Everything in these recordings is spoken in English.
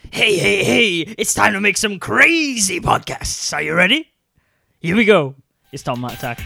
Hey, it's time to make some crazy podcasts. Are you ready? Here we go. It's Tom Matt Attack.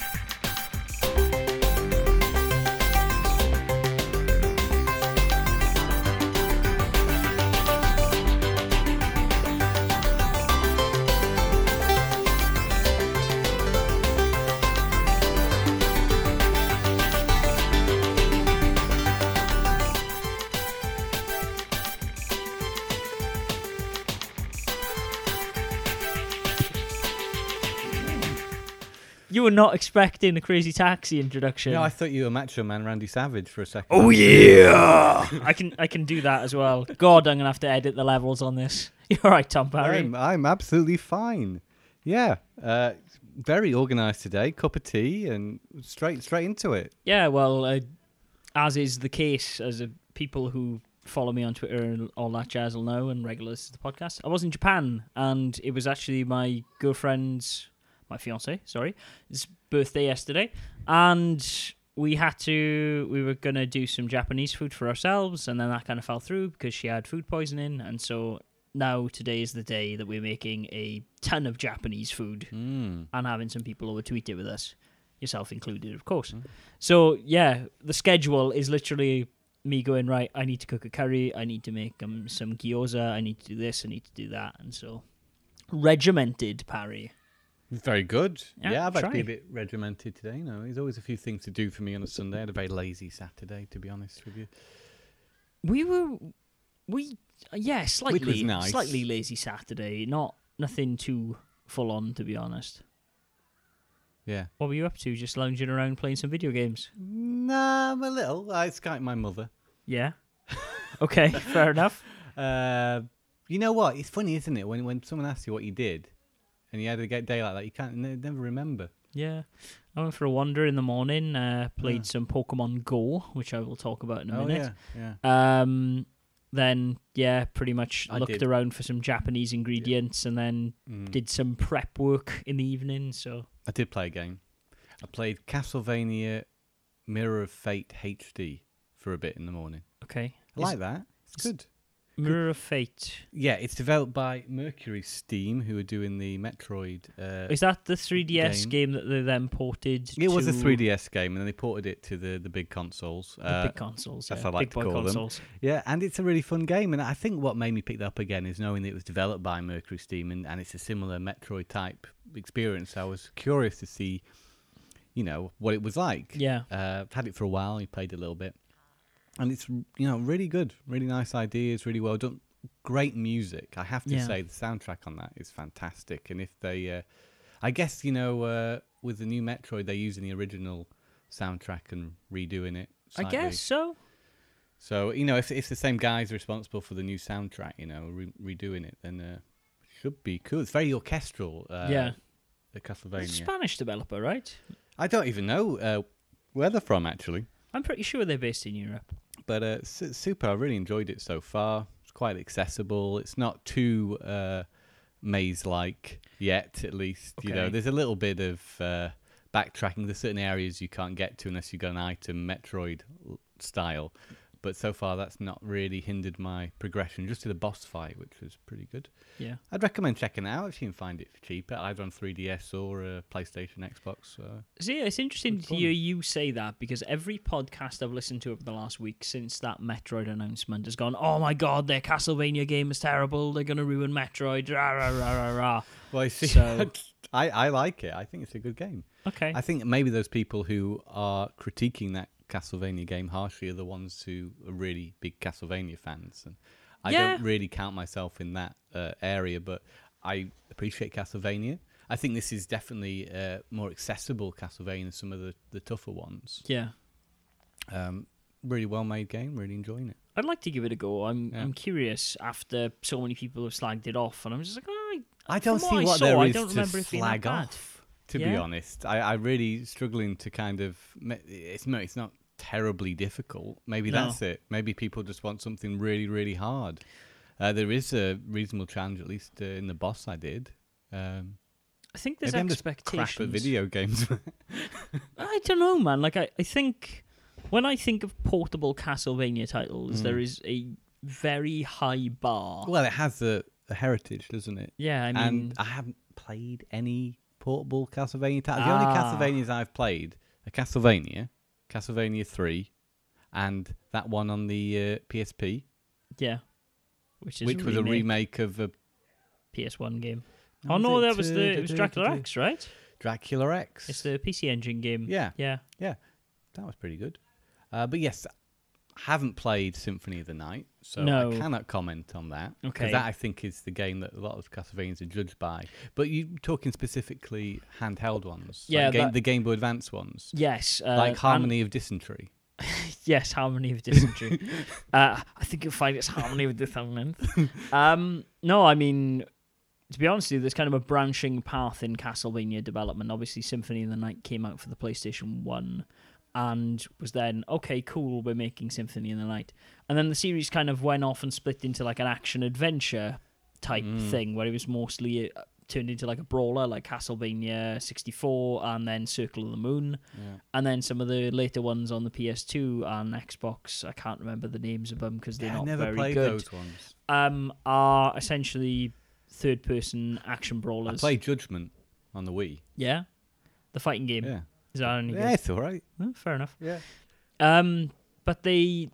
You were not expecting a Crazy Taxi introduction. No, I thought you were Macho Man Randy Savage for a second. Oh yeah, I can do that as well. God, I'm gonna have to edit the levels on this. You're right, Tom Parry. I'm absolutely fine. Yeah, very organised today. Cup of tea and straight into it. Yeah, well, as is the case, as people who follow me on Twitter and all that jazz will know, and regulars to the podcast, I was in Japan, and it was actually my fiance, his birthday yesterday, and we were going to do some Japanese food for ourselves, and then that kind of fell through because she had food poisoning, and so now today is the day that we're making a ton of Japanese food and having some people over to eat it with us, yourself included, of course. So, yeah, the schedule is literally me going, right, I need to cook a curry, I need to make some gyoza, I need to do this, I need to do that, and so regimented, Parry. Very good. Yeah, I've actually a bit regimented today. There's always a few things to do for me on a Sunday. I had a very lazy Saturday, to be honest with you. Slightly, nice. Slightly lazy Saturday. Nothing too full on, to be honest. Yeah. What were you up to? Just lounging around playing some video games? Nah, I'm a little. I Skyped my mother. Yeah. Okay, fair enough. You know what? It's funny, isn't it? When someone asks you what you did, and you had a day like that, you can't never remember. Yeah. I went for a wander in the morning, played some Pokemon Go, which I will talk about in a minute. Yeah. Then, pretty much looked around for some Japanese ingredients and then did some prep work in the evening. So I did play a game. I played Castlevania Mirror of Fate HD for a bit in the morning. Okay. I like that. It's good. Mirror of Fate. Yeah, it's developed by Mercury Steam, who are doing the Metroid. Is that the 3DS game that they then ported? It was a 3DS game, and then they ported it to the big consoles. The big consoles. That's what I like to call them. Yeah, and it's a really fun game. And I think what made me pick that up again is knowing that it was developed by Mercury Steam, and it's a similar Metroid type experience. I was curious to see, what it was like. Yeah, I've had it for a while. You played a little bit. And it's, really good. Really nice ideas, really well done. Great music. I have to say the soundtrack on that is fantastic. And if they, I guess, with the new Metroid, they're using the original soundtrack and redoing it slightly. I guess so. So, if the same guys are responsible for the new soundtrack, redoing it, then it should be cool. It's very orchestral, the Castlevania. It's a Spanish developer, right? I don't even know where they're from, actually. I'm pretty sure they're based in Europe. But super, I really enjoyed it so far. It's quite accessible. It's not too maze-like yet, at least. Okay. There's a little bit of backtracking. There's certain areas you can't get to unless you go an item Metroid style. But so far, that's not really hindered my progression. Just to the boss fight, which was pretty good. Yeah, I'd recommend checking it out if you can find it for cheaper, either on 3DS or PlayStation, Xbox. See, it's interesting to hear you say that, because every podcast I've listened to over the last week since that Metroid announcement has gone, oh my god, their Castlevania game is terrible, they're going to ruin Metroid, rah, rah, rah, rah, rah. Well, I see. So, I like it. I think it's a good game. Okay. I think maybe those people who are critiquing that Castlevania game harshly are the ones who are really big Castlevania fans, and I don't really count myself in that area, but I appreciate Castlevania. I think this is definitely more accessible Castlevania than some of the tougher ones. Yeah. Really well made game, really enjoying it. I'd like to give it a go. I'm curious after so many people have slagged it off, and I'm just like, I don't see what there is to slag off. To be honest, I really struggling to kind of. It's not terribly difficult. Maybe that's it. Maybe people just want something really, really hard. There is a reasonable challenge, at least in the boss I did. I think there's maybe expectations. I'm just crap at video games. I don't know, man. Like I think when I think of portable Castlevania titles, there is a very high bar. Well, it has a heritage, doesn't it? Yeah, I mean... And I haven't played any portable Castlevania titles. The only Castlevanias I've played are Castlevania 3, and that one on the PSP. Yeah. Which was a remake of a PS1 game. Oh no, that was it was Dracula X, right? Dracula X. It's the PC Engine game. Yeah. Yeah. That was pretty good. But yes, I haven't played Symphony of the Night, so No. I cannot comment on that. Okay. Because that, I think, is the game that a lot of Castlevanias are judged by. But you're talking specifically handheld ones. Yeah, like the Game Boy Advance ones. Yes. Like Harmony of Dysentery. Yes, Harmony of Dysentery. I think you'll find it's Harmony of Dissonance. No, I mean, to be honest with you, there's kind of a branching path in Castlevania development. Obviously, Symphony of the Night came out for the PlayStation 1 and was then, okay, cool, we're making Symphony of the Night. And then the series kind of went off and split into like an action-adventure type thing, where it was mostly turned into like a brawler, like Castlevania 64 and then Circle of the Moon. Yeah. And then some of the later ones on the PS2 and Xbox, I can't remember the names of them because they're not very good. I never played those ones. Are essentially third-person action brawlers. I played Judgment on the Wii. Yeah? The fighting game. Yeah. Is that only good? Yeah, it's all right. Oh, fair enough. Yeah. But the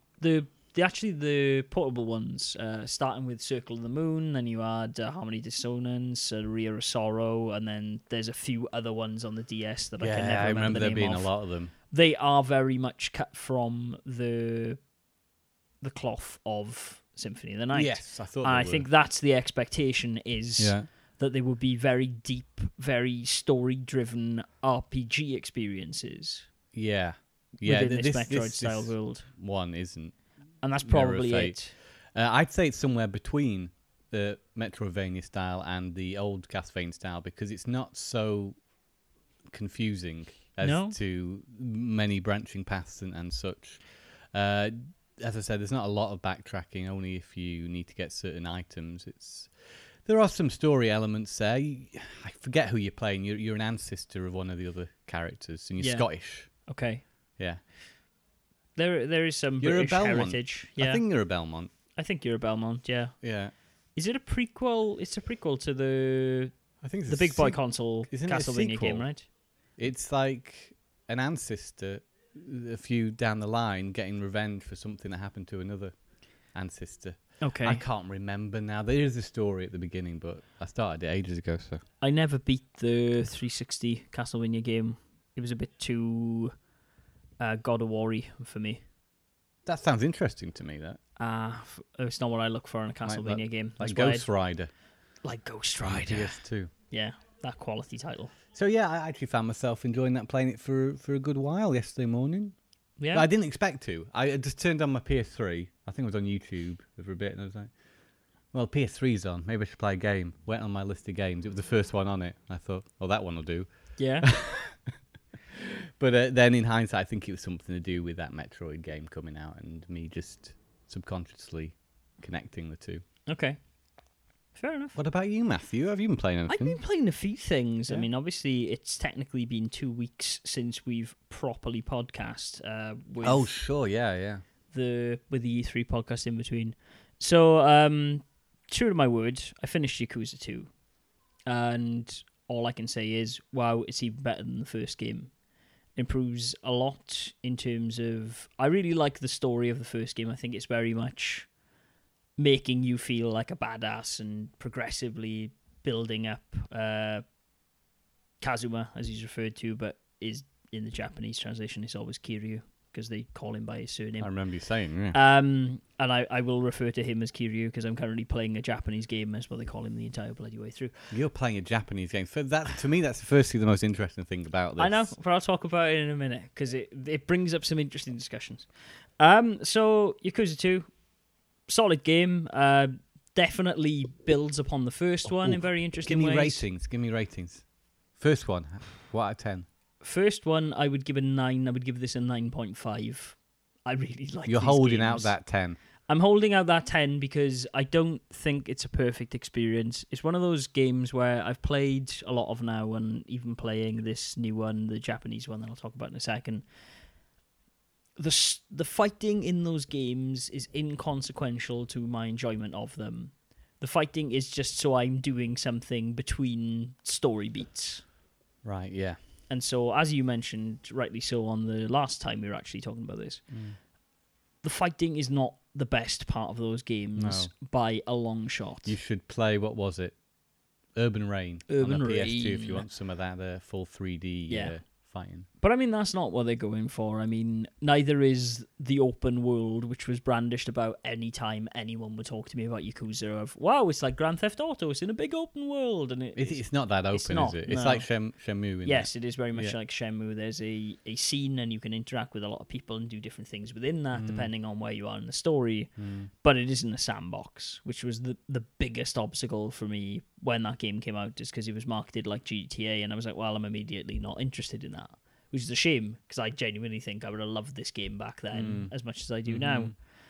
portable ones, starting with Circle of the Moon, then you had Harmony Dissonance, Rear of Sorrow, and then there's a few other ones on the DS that I can never remember the there name being of. a lot of them. They are very much cut from the cloth of Symphony of the Night. Yes, I thought. And I think that's the expectation is Yeah. that they would be very deep, very story-driven RPG experiences. Yeah. Within this Metroid-style world. One isn't. And that's probably Mirror of it. I'd say it's somewhere between the Metroidvania style and the old Castlevania style because it's not so confusing as to many branching paths and such. As I said, there's not a lot of backtracking, only if you need to get certain items. There are some story elements there. I forget who you're playing. You're an ancestor of one of the other characters, and you're Scottish. Okay. Yeah. There is some You're British a Belmont. heritage. Yeah. I think you're a Belmont. I think you're a Belmont, yeah. Yeah. Is it a prequel? It's a prequel to the Big Boy console Castlevania game, right? It's like an ancestor a few down the line getting revenge for something that happened to another ancestor. Okay. I can't remember now. There is a story at the beginning, but I started it ages ago. So I never beat the 360 Castlevania game. It was a bit too God of War-y for me. That sounds interesting to me. That it's not what I look for in a Castlevania game. Like Ghost Rider. Like Ghost Rider. PS2. Yeah, that quality title. So yeah, I actually found myself enjoying that, playing it for a good while yesterday morning. Yeah. But I didn't expect to. I just turned on my PS3. I think I was on YouTube for a bit, and I was like, well, PS3's on. Maybe I should play a game. Went on my list of games. It was the first one on it. I thought, well, that one will do. Yeah. But then in hindsight, I think it was something to do with that Metroid game coming out and me just subconsciously connecting the two. Okay. Fair enough. What about you, Matthew? Have you been playing anything? I've been playing a few things. Yeah. I mean, obviously, it's technically been 2 weeks since we've properly podcast. With oh, sure. Yeah. with the E3 podcast in between. So, true to my word, I finished Yakuza 2. And all I can say is, wow, it's even better than the first game. Improves a lot in terms of... I really like the story of the first game. I think it's very much making you feel like a badass and progressively building up Kazuma, as he's referred to, but is in the Japanese translation, it's always Kiryu, because they call him by his surname. I remember you saying, yeah. And I will refer to him as Kiryu because I'm currently playing a Japanese game, as well they call him the entire bloody way through. You're playing a Japanese game. So that, to me, that's firstly the most interesting thing about this. I know, but I'll talk about it in a minute because it brings up some interesting discussions. So, Yakuza 2, solid game. Definitely builds upon the first one in very interesting ways. Give me ratings. First one, what out of 10? First one, I would give a 9. I would give this a 9.5. I really like You're these holding games. out that 10. I'm holding out that 10 because I don't think it's a perfect experience. It's one of those games where I've played a lot of now, and even playing this new one, the Japanese one that I'll talk about in a second. the fighting in those games is inconsequential to my enjoyment of them. The fighting is just so I'm doing something between story beats. Right, yeah. And so, as you mentioned, rightly so, on the last time we were actually talking about this, the fighting is not the best part of those games by a long shot. You should play, what was it? Urban Reign on the PS2 if you want some of that full 3D fighting. But I mean, that's not what they're going for. I mean, neither is the open world, which was brandished about any time anyone would talk to me about Yakuza of, wow, it's like Grand Theft Auto, it's in a big open world. And it's not that open, is it? It's like Shenmue. Yes, it is very much like Shenmue. There's a scene and you can interact with a lot of people and do different things within that, depending on where you are in the story. But it isn't a sandbox, which was the biggest obstacle for me when that game came out, just because it was marketed like GTA, and I was like, well, I'm immediately not interested in that. Which is a shame, because I genuinely think I would have loved this game back then as much as I do now.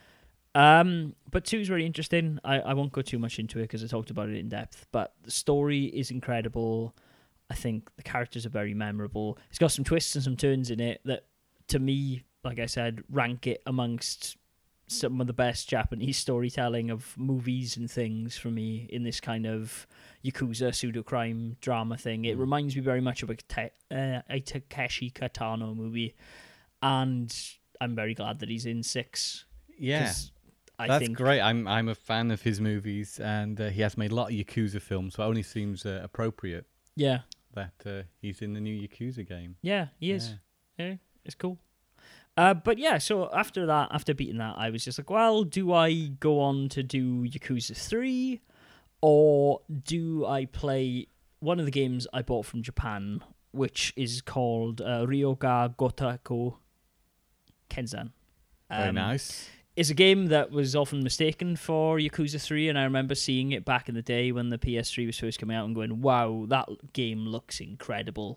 But 2 is really interesting. I won't go too much into it because I talked about it in depth, but the story is incredible. I think the characters are very memorable. It's got some twists and some turns in it that, to me, like I said, rank it amongst some of the best Japanese storytelling of movies and things for me in this kind of Yakuza pseudo-crime drama thing. It reminds me very much of a Takeshi Kitano movie, and I'm very glad that he's in 6. Yeah, that's great. I'm a fan of his movies, and he has made a lot of Yakuza films, so it only seems appropriate that he's in the new Yakuza game. Yeah, he is. Yeah, it's cool. But yeah, so after beating that, I was just like, well, do I go on to do Yakuza 3, or do I play one of the games I bought from Japan, which is called Ryoga Gotoku Kenzan. Very nice. It's a game that was often mistaken for Yakuza 3, and I remember seeing it back in the day when the PS3 was first coming out and going, wow, that game looks incredible.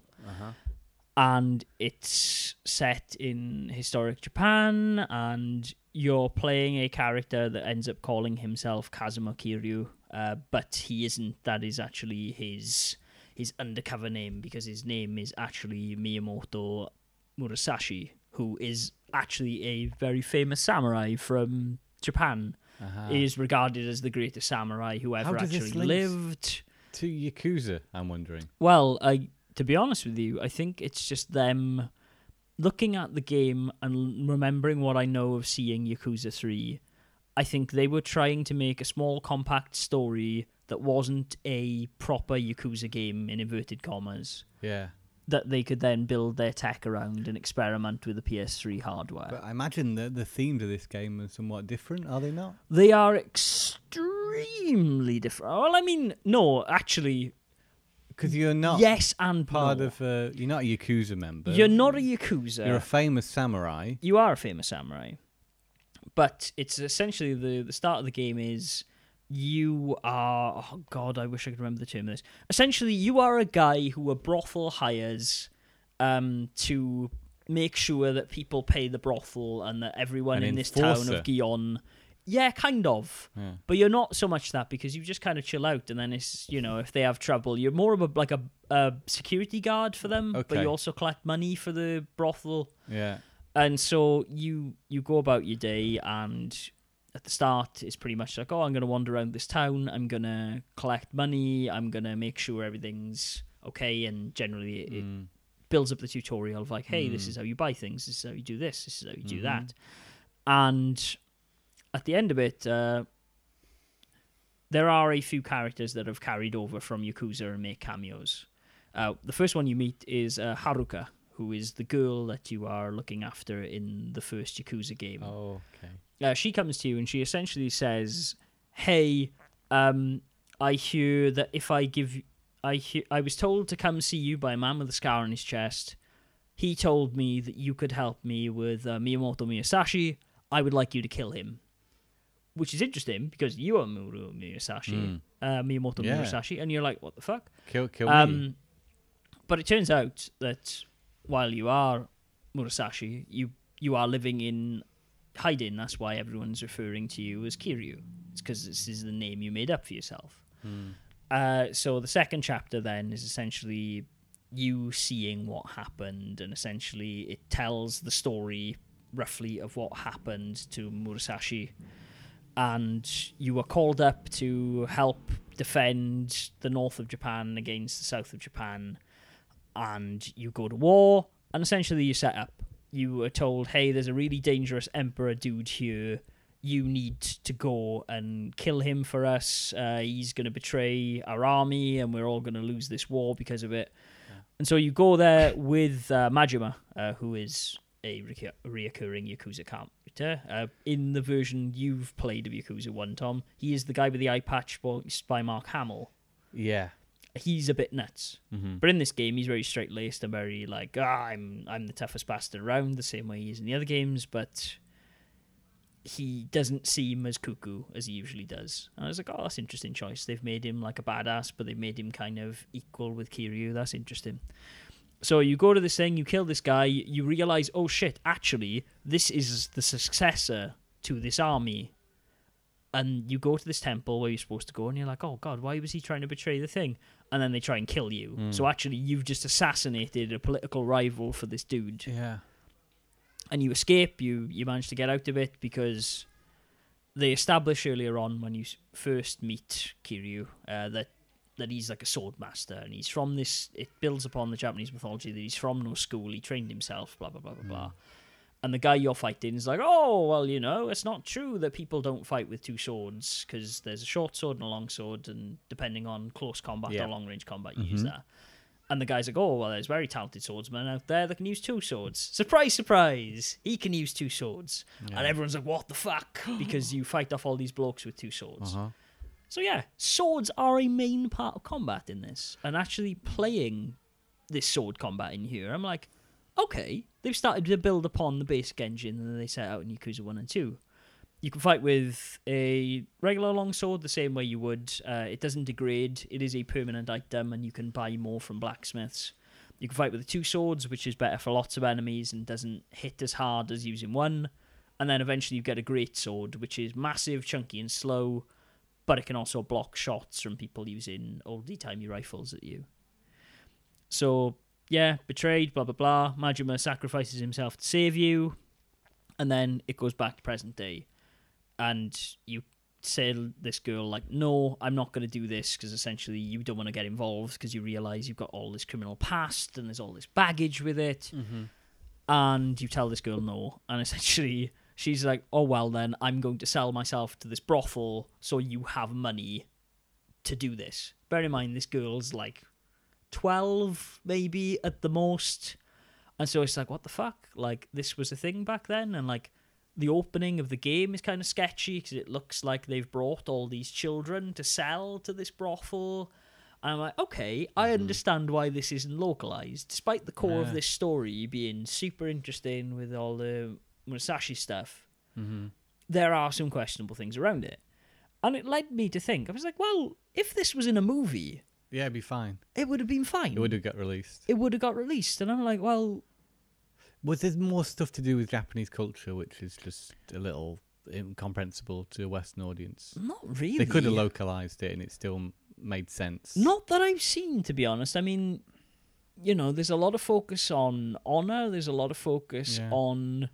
And it's set in historic Japan, and you're playing a character that ends up calling himself Kazuma Kiryu, but he isn't. That is actually his undercover name, because his name is actually Miyamoto Murasashi, who is actually a very famous samurai from Japan. He is regarded as the greatest samurai who ever actually lived. To Yakuza, I'm wondering. Well, to be honest with you, I think it's just them looking at the game and remembering what I know of seeing Yakuza 3. I think they were trying to make a small, compact story that wasn't a proper Yakuza game, in inverted commas. Yeah. That they could then build their tech around and experiment with the PS3 hardware. But I imagine that the themes of this game are somewhat different, are they not? They are extremely different. Well, I mean, no, actually... Because you're not yes and part no. of you're not a Yakuza member. You're not a Yakuza. You're a famous samurai. You are a famous samurai. But it's essentially the start of the game is you are... Oh, God, I wish I could remember the term of this. Essentially, you are a guy who a brothel hires to make sure that people pay the brothel and that everyone in this town of Gion... Yeah, kind of. Yeah. But you're not so much that, because you just kind of chill out, and then it's, if they have trouble, you're more of a security guard for them, but you also collect money for the brothel. Yeah. And so you go about your day, and at the start, it's pretty much like, I'm going to wander around this town, I'm going to collect money, I'm going to make sure everything's okay, and generally it builds up the tutorial of like, hey, this is how you buy things, this is how you do this is how you do that. And... at the end of it, there are a few characters that have carried over from Yakuza and make cameos. The first one you meet is Haruka, who is the girl that you are looking after in the first Yakuza game. Oh, okay. She comes to you and she essentially says, hey, I hear that if I give... I was told to come see you by a man with a scar on his chest. He told me that you could help me with Miyamoto Musashi. I would like you to kill him. Which is interesting, because you are Musashi, Miyamoto Musashi, and you're like, what the fuck? Kill me. But it turns out that while you are Murasashi, you are living in hiding. That's why everyone's referring to you as Kiryu. It's because this is the name you made up for yourself. So the second chapter then is essentially you seeing what happened, and essentially it tells the story roughly of what happened to Murasashi, and you were called up to help defend the north of Japan against the south of Japan, and you go to war, and essentially you set up. You were told, hey, there's a really dangerous emperor dude here. You need to go and kill him for us. He's going to betray our army, and we're all going to lose this war because of it. Yeah. And so you go there with Majima, who is a reoccurring Yakuza character. In the version you've played of Yakuza 1, Tom, he is the guy with the eye patch voiced by Mark Hamill. Yeah. He's a bit nuts. Mm-hmm. But in this game, he's very straight-laced and very like, I'm the toughest bastard around, the same way he is in the other games, but he doesn't seem as cuckoo as he usually does. And I was like, oh, that's an interesting choice. They've made him like a badass, but they've made him kind of equal with Kiryu. That's interesting. So you go to this thing, you kill this guy, you realize, oh shit, actually, this is the successor to this army. And you go to this temple where you're supposed to go, and you're like, oh god, why was he trying to betray the thing? And then they try and kill you. So actually, you've just assassinated a political rival for this dude. Yeah. And you escape, you manage to get out of it, because they establish earlier on when you first meet Kiryu that he's like a sword master, and he's from this, it builds upon the Japanese mythology that he's from no school, he trained himself, blah, blah, blah, blah, blah. And the guy you're fighting is like, oh, well, it's not true that people don't fight with two swords, because there's a short sword and a long sword, and depending on close combat or long-range combat, you use that. And the guy's like, oh, well, there's very talented swordsmen out there that can use two swords. Surprise, surprise! He can use two swords. Yeah. And everyone's like, what the fuck? Because you fight off all these blokes with two swords. So yeah, swords are a main part of combat in this. And actually playing this sword combat in here, I'm like, okay, they've started to build upon the basic engine that they set out in Yakuza 1 and 2. You can fight with a regular longsword the same way you would. It doesn't degrade. It is a permanent item, and you can buy more from blacksmiths. You can fight with the two swords, which is better for lots of enemies and doesn't hit as hard as using one. And then eventually you get a great sword, which is massive, chunky, and slow, but it can also block shots from people using oldie-timey rifles at you. So yeah, betrayed, blah, blah, blah. Majima sacrifices himself to save you, and then it goes back to present day. And you say this girl, like, no, I'm not going to do this, because essentially you don't want to get involved, because you realise you've got all this criminal past, and there's all this baggage with it. And you tell this girl no, and essentially she's like, oh, well then, I'm going to sell myself to this brothel, so you have money to do this. Bear in mind, this girl's like 12 maybe at the most, and so it's like, what the fuck, like, this was a thing back then. And like, the opening of the game is kind of sketchy, because it looks like they've brought all these children to sell to this brothel, and I'm like, okay, I understand why this isn't localized, despite the core of this story being super interesting with all the Musashi stuff. There are some questionable things around it, and it led me to think, I was like, well, if this was in a movie, yeah, it'd be fine. It would have been fine. It would have got released. It would have got released. And I'm like, well, was there more stuff to do with Japanese culture, which is just a little incomprehensible to a Western audience? Not really. They could have localized it and it still made sense. Not that I've seen, to be honest. I mean, there's a lot of focus on honor. There's a lot of focus on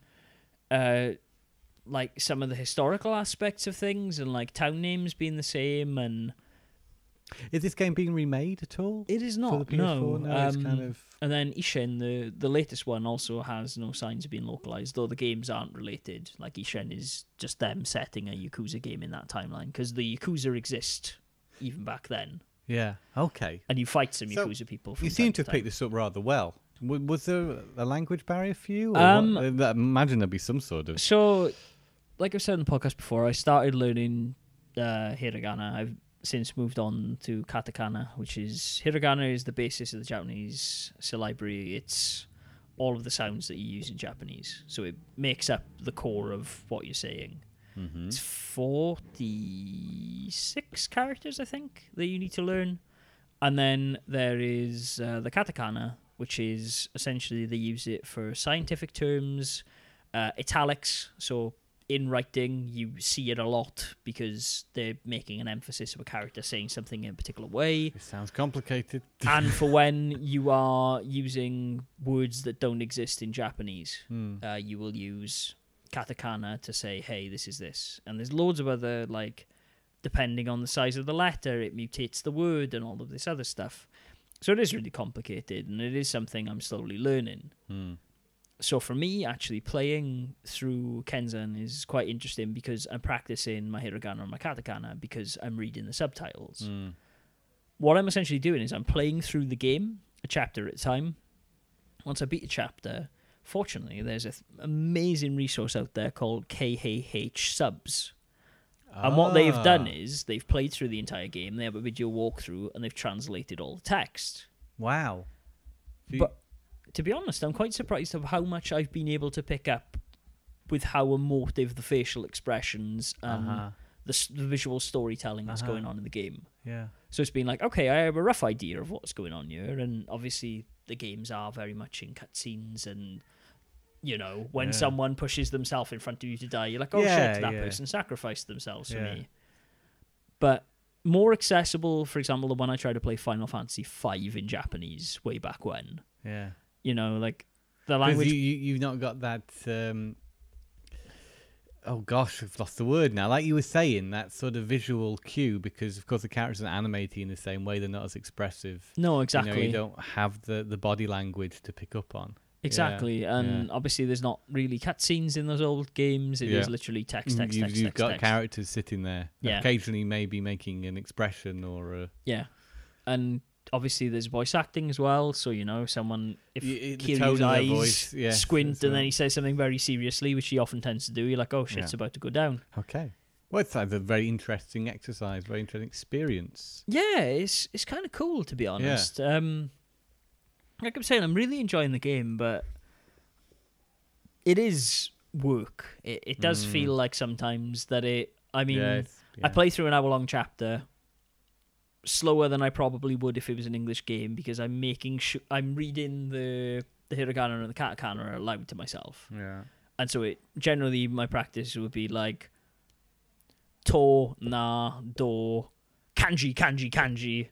like some of the historical aspects of things, and like town names being the same. And is this game being remade at all? It is not. For the PS4? No, it's kind of. And then Ishin, the latest one, also has no signs of being localized, though the games aren't related. Like, Ishin is just them setting a Yakuza game in that timeline, because the Yakuza exist even back then. Yeah, okay. And you fight some Yakuza people. You seem to have picked this up rather well. Was there a language barrier for you? I imagine there'd be some sort of. So, like I've said in the podcast before, I started learning hiragana. I've since moved on to katakana, which is, hiragana is the basis of the Japanese syllabary. It's all of the sounds that you use in Japanese, so it makes up the core of what you're saying. It's 46 characters, I think, that you need to learn. And then there is the katakana, which is essentially they use it for scientific terms, italics, so in writing, you see it a lot because they're making an emphasis of a character saying something in a particular way. It sounds complicated. And for when you are using words that don't exist in Japanese, you will use katakana to say, hey, this is this. And there's loads of other, like, depending on the size of the letter, it mutates the word and all of this other stuff. So it is really complicated, and it is something I'm slowly learning. So for me, actually, playing through Kenzan is quite interesting because I'm practicing my hiragana and my katakana because I'm reading the subtitles. What I'm essentially doing is I'm playing through the game, a chapter at a time. Once I beat a chapter, fortunately, there's an amazing resource out there called KHH Subs. And what they've done is they've played through the entire game, they have a video walkthrough, and they've translated all the text. Wow. But to be honest, I'm quite surprised of how much I've been able to pick up with how emotive the facial expressions and the visual storytelling that's going on in the game. Yeah. So it's been like, okay, I have a rough idea of what's going on here, and obviously the games are very much in cutscenes, and you know, when someone pushes themselves in front of you to die, you're like, oh shit, that person sacrificed themselves for me. But more accessible, for example, the one I tried to play Final Fantasy V in Japanese way back when. Yeah. You know, like the language. You've not got that. Oh gosh, I've lost the word now. Like you were saying, that sort of visual cue, because of course the characters aren't animated in the same way. They're not as expressive. No, exactly. You don't have the body language to pick up on. Exactly, and obviously there's not really cutscenes in those old games. It is literally text. You've got characters sitting there, occasionally maybe making an expression or a... Yeah, and obviously there's voice acting as well, so, you know, someone, if Kiryu's eyes squint and then he says something very seriously, which he often tends to do, you're like, oh shit, it's about to go down. Okay. Well, it's a very interesting exercise, very interesting experience. Yeah, it's kind of cool, to be honest. Like I'm saying, I'm really enjoying the game, but it is work. It does feel like sometimes that I play through an hour-long chapter slower than I probably would if it was an English game, because I'm making sure I'm reading the hiragana and the katakana aloud to myself. Yeah. And so it generally my practice would be like to, na, do, kanji,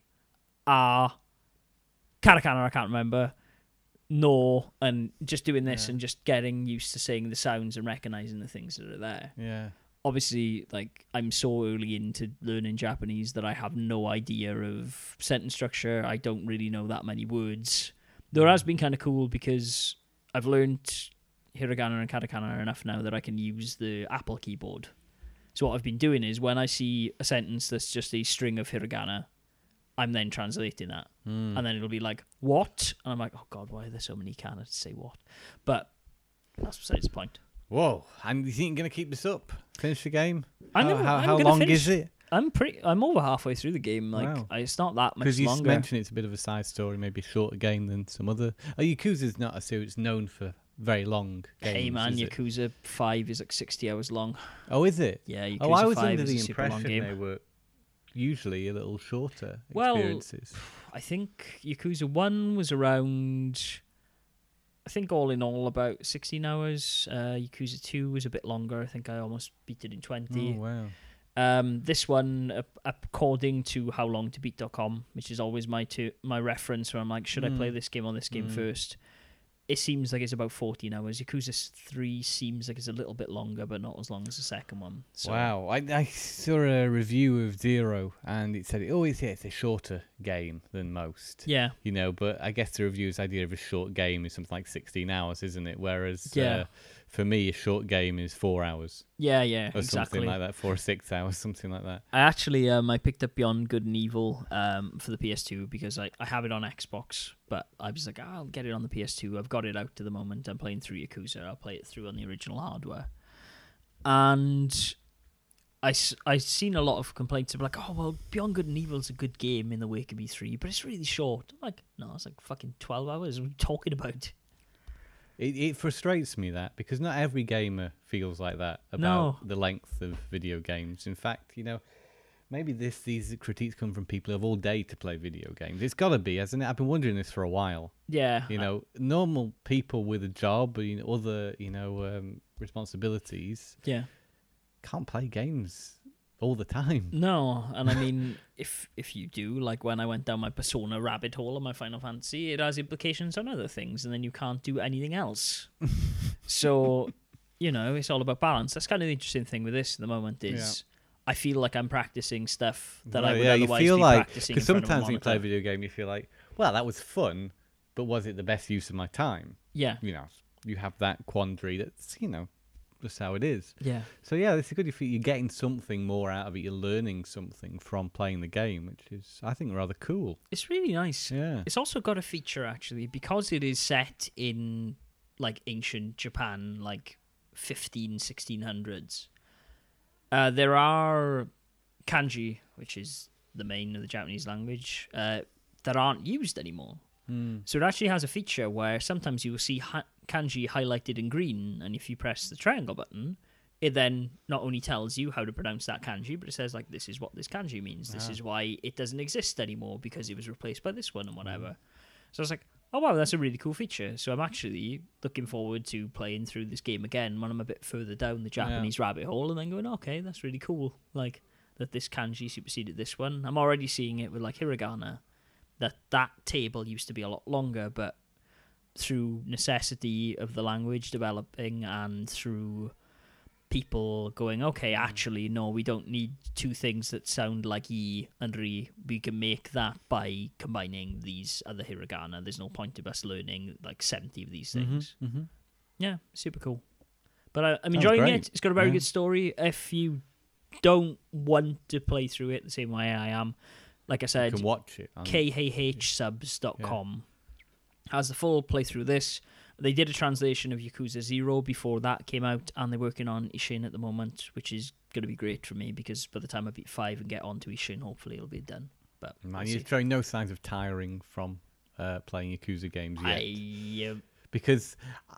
katakana, I can't remember, no, and just doing this and just getting used to saying the sounds and recognizing the things that are there. Yeah. Obviously, like, I'm so early into learning Japanese that I have no idea of sentence structure. I don't really know that many words. Though it has been kind of cool because I've learned hiragana and katakana enough now that I can use the Apple keyboard. So what I've been doing is when I see a sentence that's just a string of hiragana, I'm then translating that. And then it'll be like, what? And I'm like, oh God, why are there so many kana to say what? But that's besides the point. Whoa. And you think you're going to keep this up? Finish the game? How long is it? I'm over halfway through the game. Like, wow. It's not that much longer. Because you mentioned it's a bit of a side story, maybe a shorter game than some other... Yakuza's not a series known for very long games. Hey man, Yakuza 5 is like 60 hours long. Oh, is it? Yeah, Yakuza 5 I was is under a the super long impression game. they were usually a little shorter experiences. Well, I think Yakuza 1 was around... I think all in all about 16 hours. Yakuza 2 was a bit longer. I think I almost beat it in 20. Oh, wow. This one, according to howlongtobeat.com, which is always my reference where I'm like, should I play this game or this game first? It seems like it's about 14 hours. Yakuza 3 seems like it's a little bit longer, but not as long as the second one. So. Wow. I saw a review of Zero, and it said, it's a shorter game than most. Yeah. You know, but I guess the reviewer's idea of a short game is something like 16 hours, isn't it? Whereas for me, a short game is 4 hours. Yeah, or exactly. Something like that, 4 or 6 hours, something like that. I actually, I picked up Beyond Good and Evil for the PS2 because I have it on Xbox, but I was like, I'll get it on the PS2. I've got it out at the moment. I'm playing through Yakuza. I'll play it through on the original hardware. And I've seen a lot of complaints of like, oh, well, Beyond Good and Evil is a good game in the wake of E3, but it's really short. I'm like, no, it's like fucking 12 hours. What are you talking about? It frustrates me that, because not every gamer feels like that about the length of video games. In fact, maybe these critiques come from people who have all day to play video games. It's got to be, hasn't it? I've been wondering this for a while. Yeah. Normal people with a job, other, responsibilities. Yeah. can't play games all the time. No, and I mean, if you do, like when I went down my Persona rabbit hole on my Final Fantasy, it has implications on other things, and then you can't do anything else. So, it's all about balance. That's kind of the interesting thing with this at the moment is I feel like I'm practicing stuff that I would otherwise be practicing. Because sometimes when you play a video game, you feel like, well, that was fun, but was it the best use of my time? Yeah. You have that quandary that's, just how it is. Yeah. So yeah, it's good if you're getting something more out of it. You're learning something from playing the game, which is, I think, rather cool. It's really nice. Yeah. It's also got a feature, actually, because it is set in, like, ancient Japan, like 1600s. There are kanji, which is the main of the Japanese language, that aren't used anymore. So it actually has a feature where sometimes you will see kanji highlighted in green, and if you press the triangle button, it then not only tells you how to pronounce that kanji, but it says, like, this is what this kanji means. This is why it doesn't exist anymore, because it was replaced by this one and whatever. So I was like, oh, wow, that's a really cool feature. So I'm actually looking forward to playing through this game again when I'm a bit further down the Japanese rabbit hole, and then going, okay, that's really cool. Like, that this kanji superseded this one. I'm already seeing it with, like, hiragana. That table used to be a lot longer, but through necessity of the language developing and through people going, okay, actually, no, we don't need two things that sound like E and Ri. We can make that by combining these other hiragana. There's no point of us learning like 70 of these things. Mm-hmm. Yeah, super cool. But I'm enjoying it. It's got a very good story. If you don't want to play through it the same way I am, like I said, you can watch it. khsubs.com has the full playthrough of this. They did a translation of Yakuza 0 before that came out, and they're working on Ishin at the moment, which is going to be great for me, because by the time I beat 5 and get on to Ishin, hopefully it'll be done. But you're showing no signs of tiring from playing Yakuza games yet. Because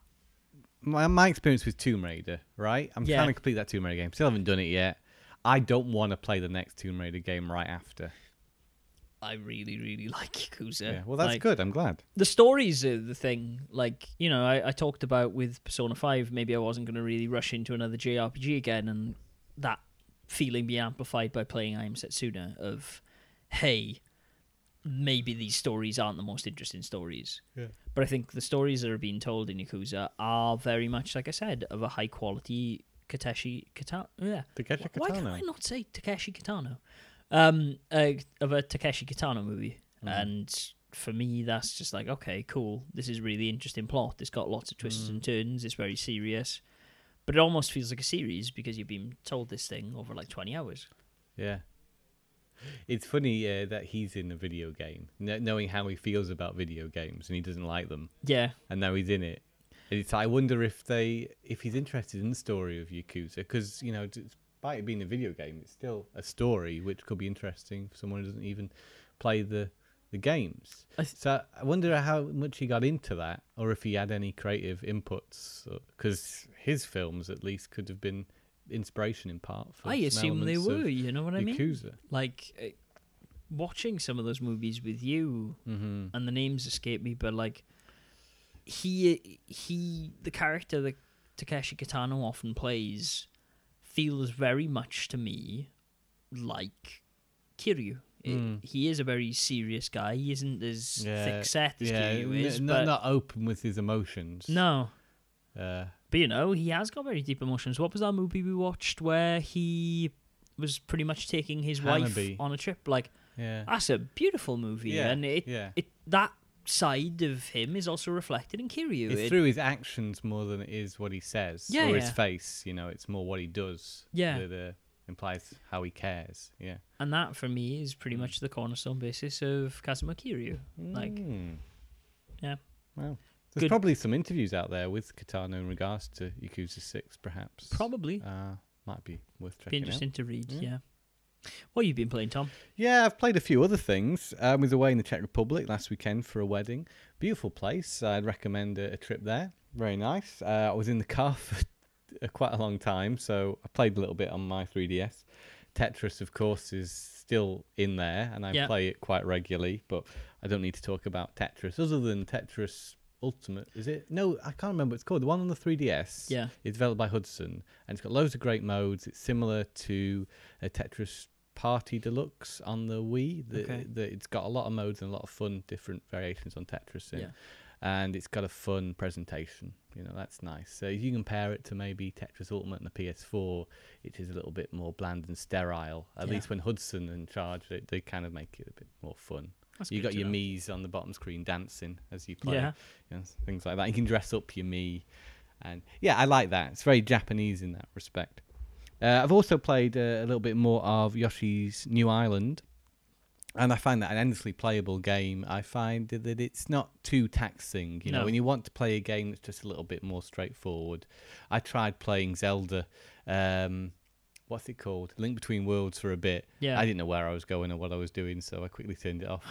my experience with Tomb Raider, right? I'm trying to complete that Tomb Raider game. Still haven't done it yet. I don't want to play the next Tomb Raider game right after. I really, really like Yakuza. Yeah, well, that's good. I'm glad. The stories are the thing. Like, I talked about with Persona 5, maybe I wasn't going to really rush into another JRPG again, and that feeling be amplified by playing I Am Setsuna of, hey, maybe these stories aren't the most interesting stories. Yeah. But I think the stories that are being told in Yakuza are very much, like I said, of a high-quality Takeshi Kitano. Yeah. Takeshi Kitano. Why can I not say Takeshi Kitano? Of a Takeshi Kitano movie. And for me, that's just like, okay, cool. This is a really interesting plot. It's got lots of twists and turns. It's very serious. But it almost feels like a series because you've been told this thing over like 20 hours. Yeah. It's funny that he's in a video game, knowing how he feels about video games, and he doesn't like them. Yeah. And now he's in it. I wonder if he's interested in the story of Yakuza, because, despite it being a video game, it's still a story which could be interesting for someone who doesn't even play the games. So I wonder how much he got into that, or if he had any creative inputs, because his films at least could have been inspiration in part for I assume they were, you know what I mean? Yakuza. Like, watching some of those movies with you, and the names escape me, but like, the character that Takeshi Kitano often plays feels very much to me like Kiryu. He is a very serious guy. He isn't as thick-set as Kiryu is. Not open with his emotions. No. But, he has got very deep emotions. What was that movie we watched where he was pretty much taking his wife on a trip? Like, that's a beautiful movie. Yeah. And that side of him is also reflected in Kiryu. It's through his actions more than it is what he says or his face. It's more what he does that implies how he cares. Yeah, and that for me is pretty much the cornerstone basis of Kazuma Kiryu. Like, well, there's probably some interviews out there with Kitano in regards to Yakuza 6, perhaps. Probably. Might be worth checking out. Be interesting to read. Yeah. What have you been playing, Tom? Yeah, I've played a few other things. I was away in the Czech Republic last weekend for a wedding. Beautiful place. I'd recommend a trip there. Very nice. I was in the car for quite a long time, so I played a little bit on my 3DS. Tetris, of course, is still in there, and I play it quite regularly, but I don't need to talk about Tetris. Other than Tetris Ultimate, is it? No, I can't remember what it's called. The one on the 3DS. Yeah. It's developed by Hudson, and it's got loads of great modes. It's similar to Tetris Party Deluxe on the Wii. It's got a lot of modes and a lot of fun, different variations on Tetris. And it's got a fun presentation. That's nice. So if you compare it to maybe Tetris Ultimate and the PS4, it is a little bit more bland and sterile. At least when Hudson in charge, they kind of make it a bit more fun. You got your Mii's on the bottom screen dancing as you play, things like that. You can dress up your Mii, and I like that. It's very Japanese in that respect. I've also played a little bit more of Yoshi's New Island, and I find that an endlessly playable game. I find that it's not too taxing. When you want to play a game that's just a little bit more straightforward. I tried playing Zelda. What's it called? Link Between Worlds for a bit. Yeah. I didn't know where I was going or what I was doing, so I quickly turned it off.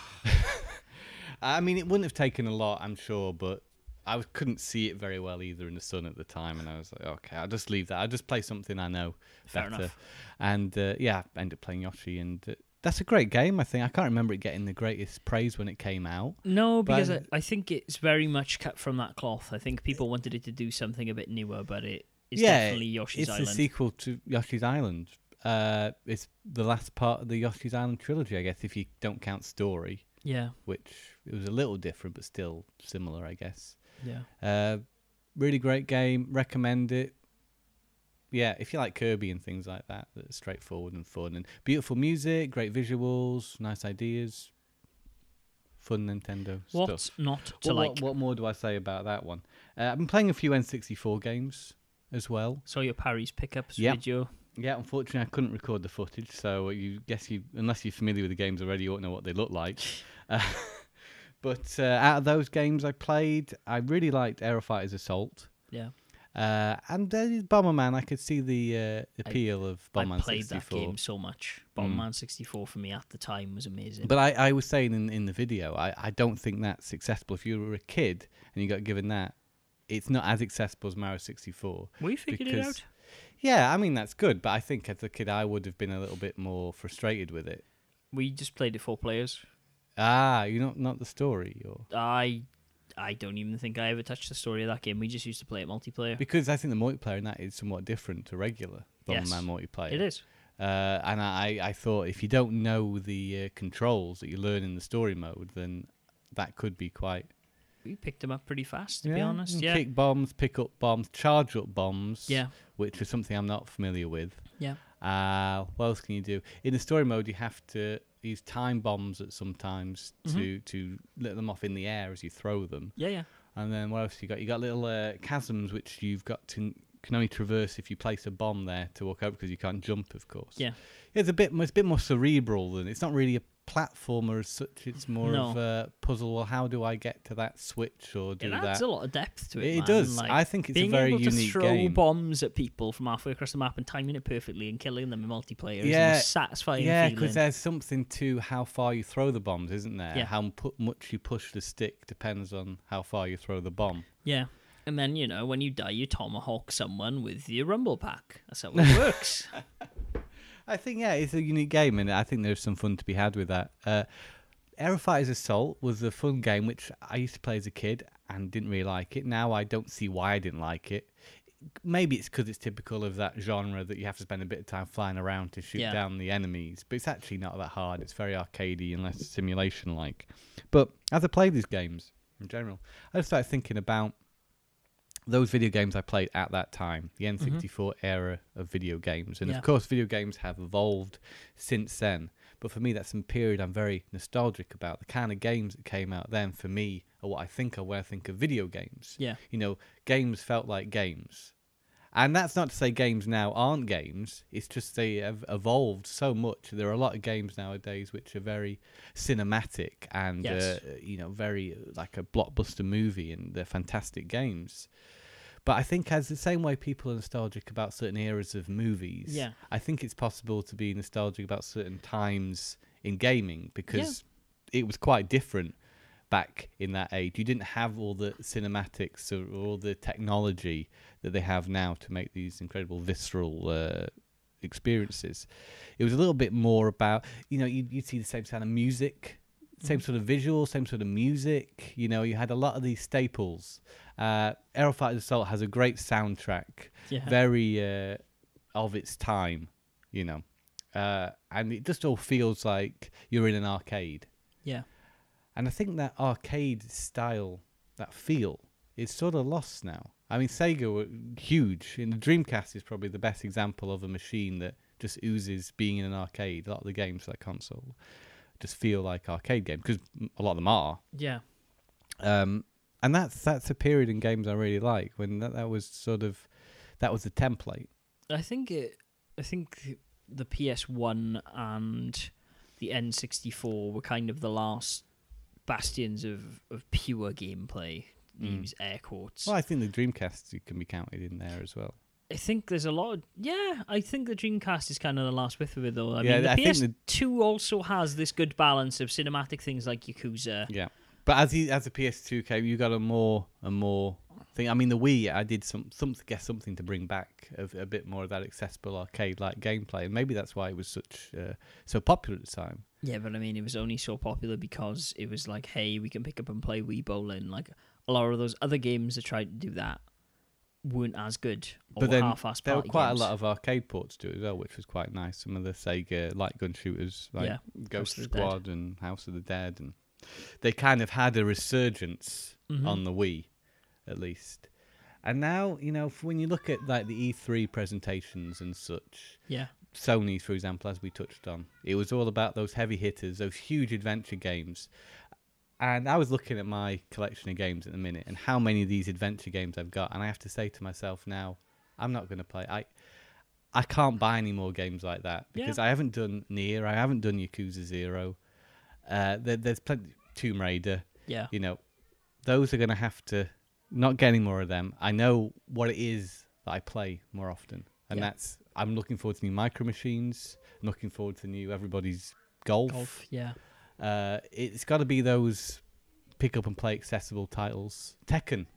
I mean, it wouldn't have taken a lot, I'm sure, but I couldn't see it very well either in the sun at the time, and I was like, okay, I'll just leave that. I'll just play something I know Fair better. enough. And I ended up playing Yoshi, and that's a great game, I think. I can't remember it getting the greatest praise when it came out. No, because I think it's very much cut from that cloth. I think people wanted it to do something a bit newer, but it's definitely Yoshi's Island. It's a sequel to Yoshi's Island. It's the last part of the Yoshi's Island trilogy, I guess, if you don't count story. Yeah. Which it was a little different, but still similar, I guess. Yeah. Really great game. Recommend it. Yeah, if you like Kirby and things like that, that's straightforward and fun. And beautiful music, great visuals, nice ideas. Fun Nintendo stuff. What's not to like? What more do I say about that one? I've been playing a few N64 games as well. Saw your Parry's Pickups video. Yeah, unfortunately I couldn't record the footage, so unless you're familiar with the games already, you won't know what they look like. But out of those games I played, I really liked Aerofighter's Assault. Yeah. And Bomberman, I could see the appeal of Bomberman 64. I played that game so much. Bomberman 64 for me at the time was amazing. But I was saying in the video, I don't think that's accessible. If you were a kid and you got given that, it's not as accessible as Mario 64. We figured it out. Yeah, I mean, that's good, but I think as a kid I would have been a little bit more frustrated with it. We just played it 4 players. You're not the story? Or I don't even think I ever touched the story of that game. We just used to play it multiplayer. Because I think the multiplayer in that is somewhat different to regular Bomberman multiplayer. It is. And I thought if you don't know the controls that you learn in the story mode, then that could be quite... We picked them up pretty fast, to be honest. Yeah, kick bombs, pick up bombs, charge up bombs. Yeah. Which is something I'm not familiar with. Yeah. What else can you do? In the story mode, you have to use time bombs at sometimes to let them off in the air as you throw them. Yeah, yeah. And then what else you got? You got little chasms which you've got to can only traverse if you place a bomb there to walk over because you can't jump, of course. Yeah. It's a bit more cerebral than it's not really a platformer as such. It's more of a puzzle. Well, how do I get to that switch or do that? It adds a lot of depth to it. It does. I think it's a very unique game. Being able to throw bombs at people from halfway across the map and timing it perfectly and killing them in multiplayer is the most satisfying feeling. Yeah, because there's something to how far you throw the bombs, isn't there? Yeah. How much you push the stick depends on how far you throw the bomb. Yeah. And then, when you die, you tomahawk someone with your rumble pack. That's how it works. I think, it's a unique game, and I think there's some fun to be had with that. Aerofighter's Assault was a fun game, which I used to play as a kid and didn't really like it. Now I don't see why I didn't like it. Maybe it's because it's typical of that genre that you have to spend a bit of time flying around to shoot down the enemies. But it's actually not that hard. It's very arcadey and less simulation-like. But as I played these games, in general, I just started thinking about those video games I played at that time, the N64 era of video games. And of course, video games have evolved since then. But for me, that's some period I'm very nostalgic about. The kind of games that came out then, for me, are what I think of when I think of video games. Yeah. Games felt like games. And that's not to say games now aren't games. It's just they have evolved so much. There are a lot of games nowadays which are very cinematic and, very like a blockbuster movie, and they're fantastic games. But I think as the same way people are nostalgic about certain eras of movies, I think it's possible to be nostalgic about certain times in gaming because it was quite different back in that age. You didn't have all the cinematics or all the technology that they have now to make these incredible visceral experiences. It was a little bit more about, you'd see the same kind of music same sort of visual, same sort of music. You know, you had a lot of these staples. Aero Fighter's Assault has a great soundtrack, very of its time, you know. And it just all feels like you're in an arcade. Yeah. And I think that arcade style, that feel, is sort of lost now. I mean, Sega were huge. And the Dreamcast is probably the best example of a machine that just oozes being in an arcade. A lot of the games for that console just feel like arcade games, because a lot of them are. Yeah. And that's a period in games I really like, when that was sort of, that was the template. I think the PS1 and the N64 were kind of the last bastions of pure gameplay. Use air quotes. Well, I think the Dreamcast can be counted in there as well. I think there's a lot of... Yeah, I think the Dreamcast is kind of the last whiff of it, though. I mean, the PS2 also has this good balance of cinematic things like Yakuza. Yeah. But as the PS2 came, you got a more and more thing. I mean, the Wii, I did something to bring back a bit more of that accessible arcade-like gameplay, and maybe that's why it was so popular at the time. Yeah, but I mean, it was only so popular because it was like, hey, we can pick up and play Wii Bowling. Like, a lot of those other games that tried to do that weren't as good, or but then half-assed there were quite games. a lot of arcade ports to it as well, which was quite nice. Some of the Sega light gun shooters, like Ghost Squad and House of the Dead, and they kind of had a resurgence on the Wii, at least. And now, you know, when you look at like the E3 presentations and such, Sony's, for example, as we touched on, it was all about those heavy hitters, those huge adventure games. And I was looking at my collection of games at the minute and how many of these adventure games I've got, and I have to say to myself now, I'm not going to play. I can't buy any more games like that, because I haven't done Nier, I haven't done Yakuza 0. There's plenty, Tomb Raider. Yeah. You know, those are going to have to not get any more of them. I know what it is that I play more often, and that's, I'm looking forward to new Micro Machines. I'm looking forward to new Everybody's Golf. Yeah. It's got to be those pick up and play accessible titles. Tekken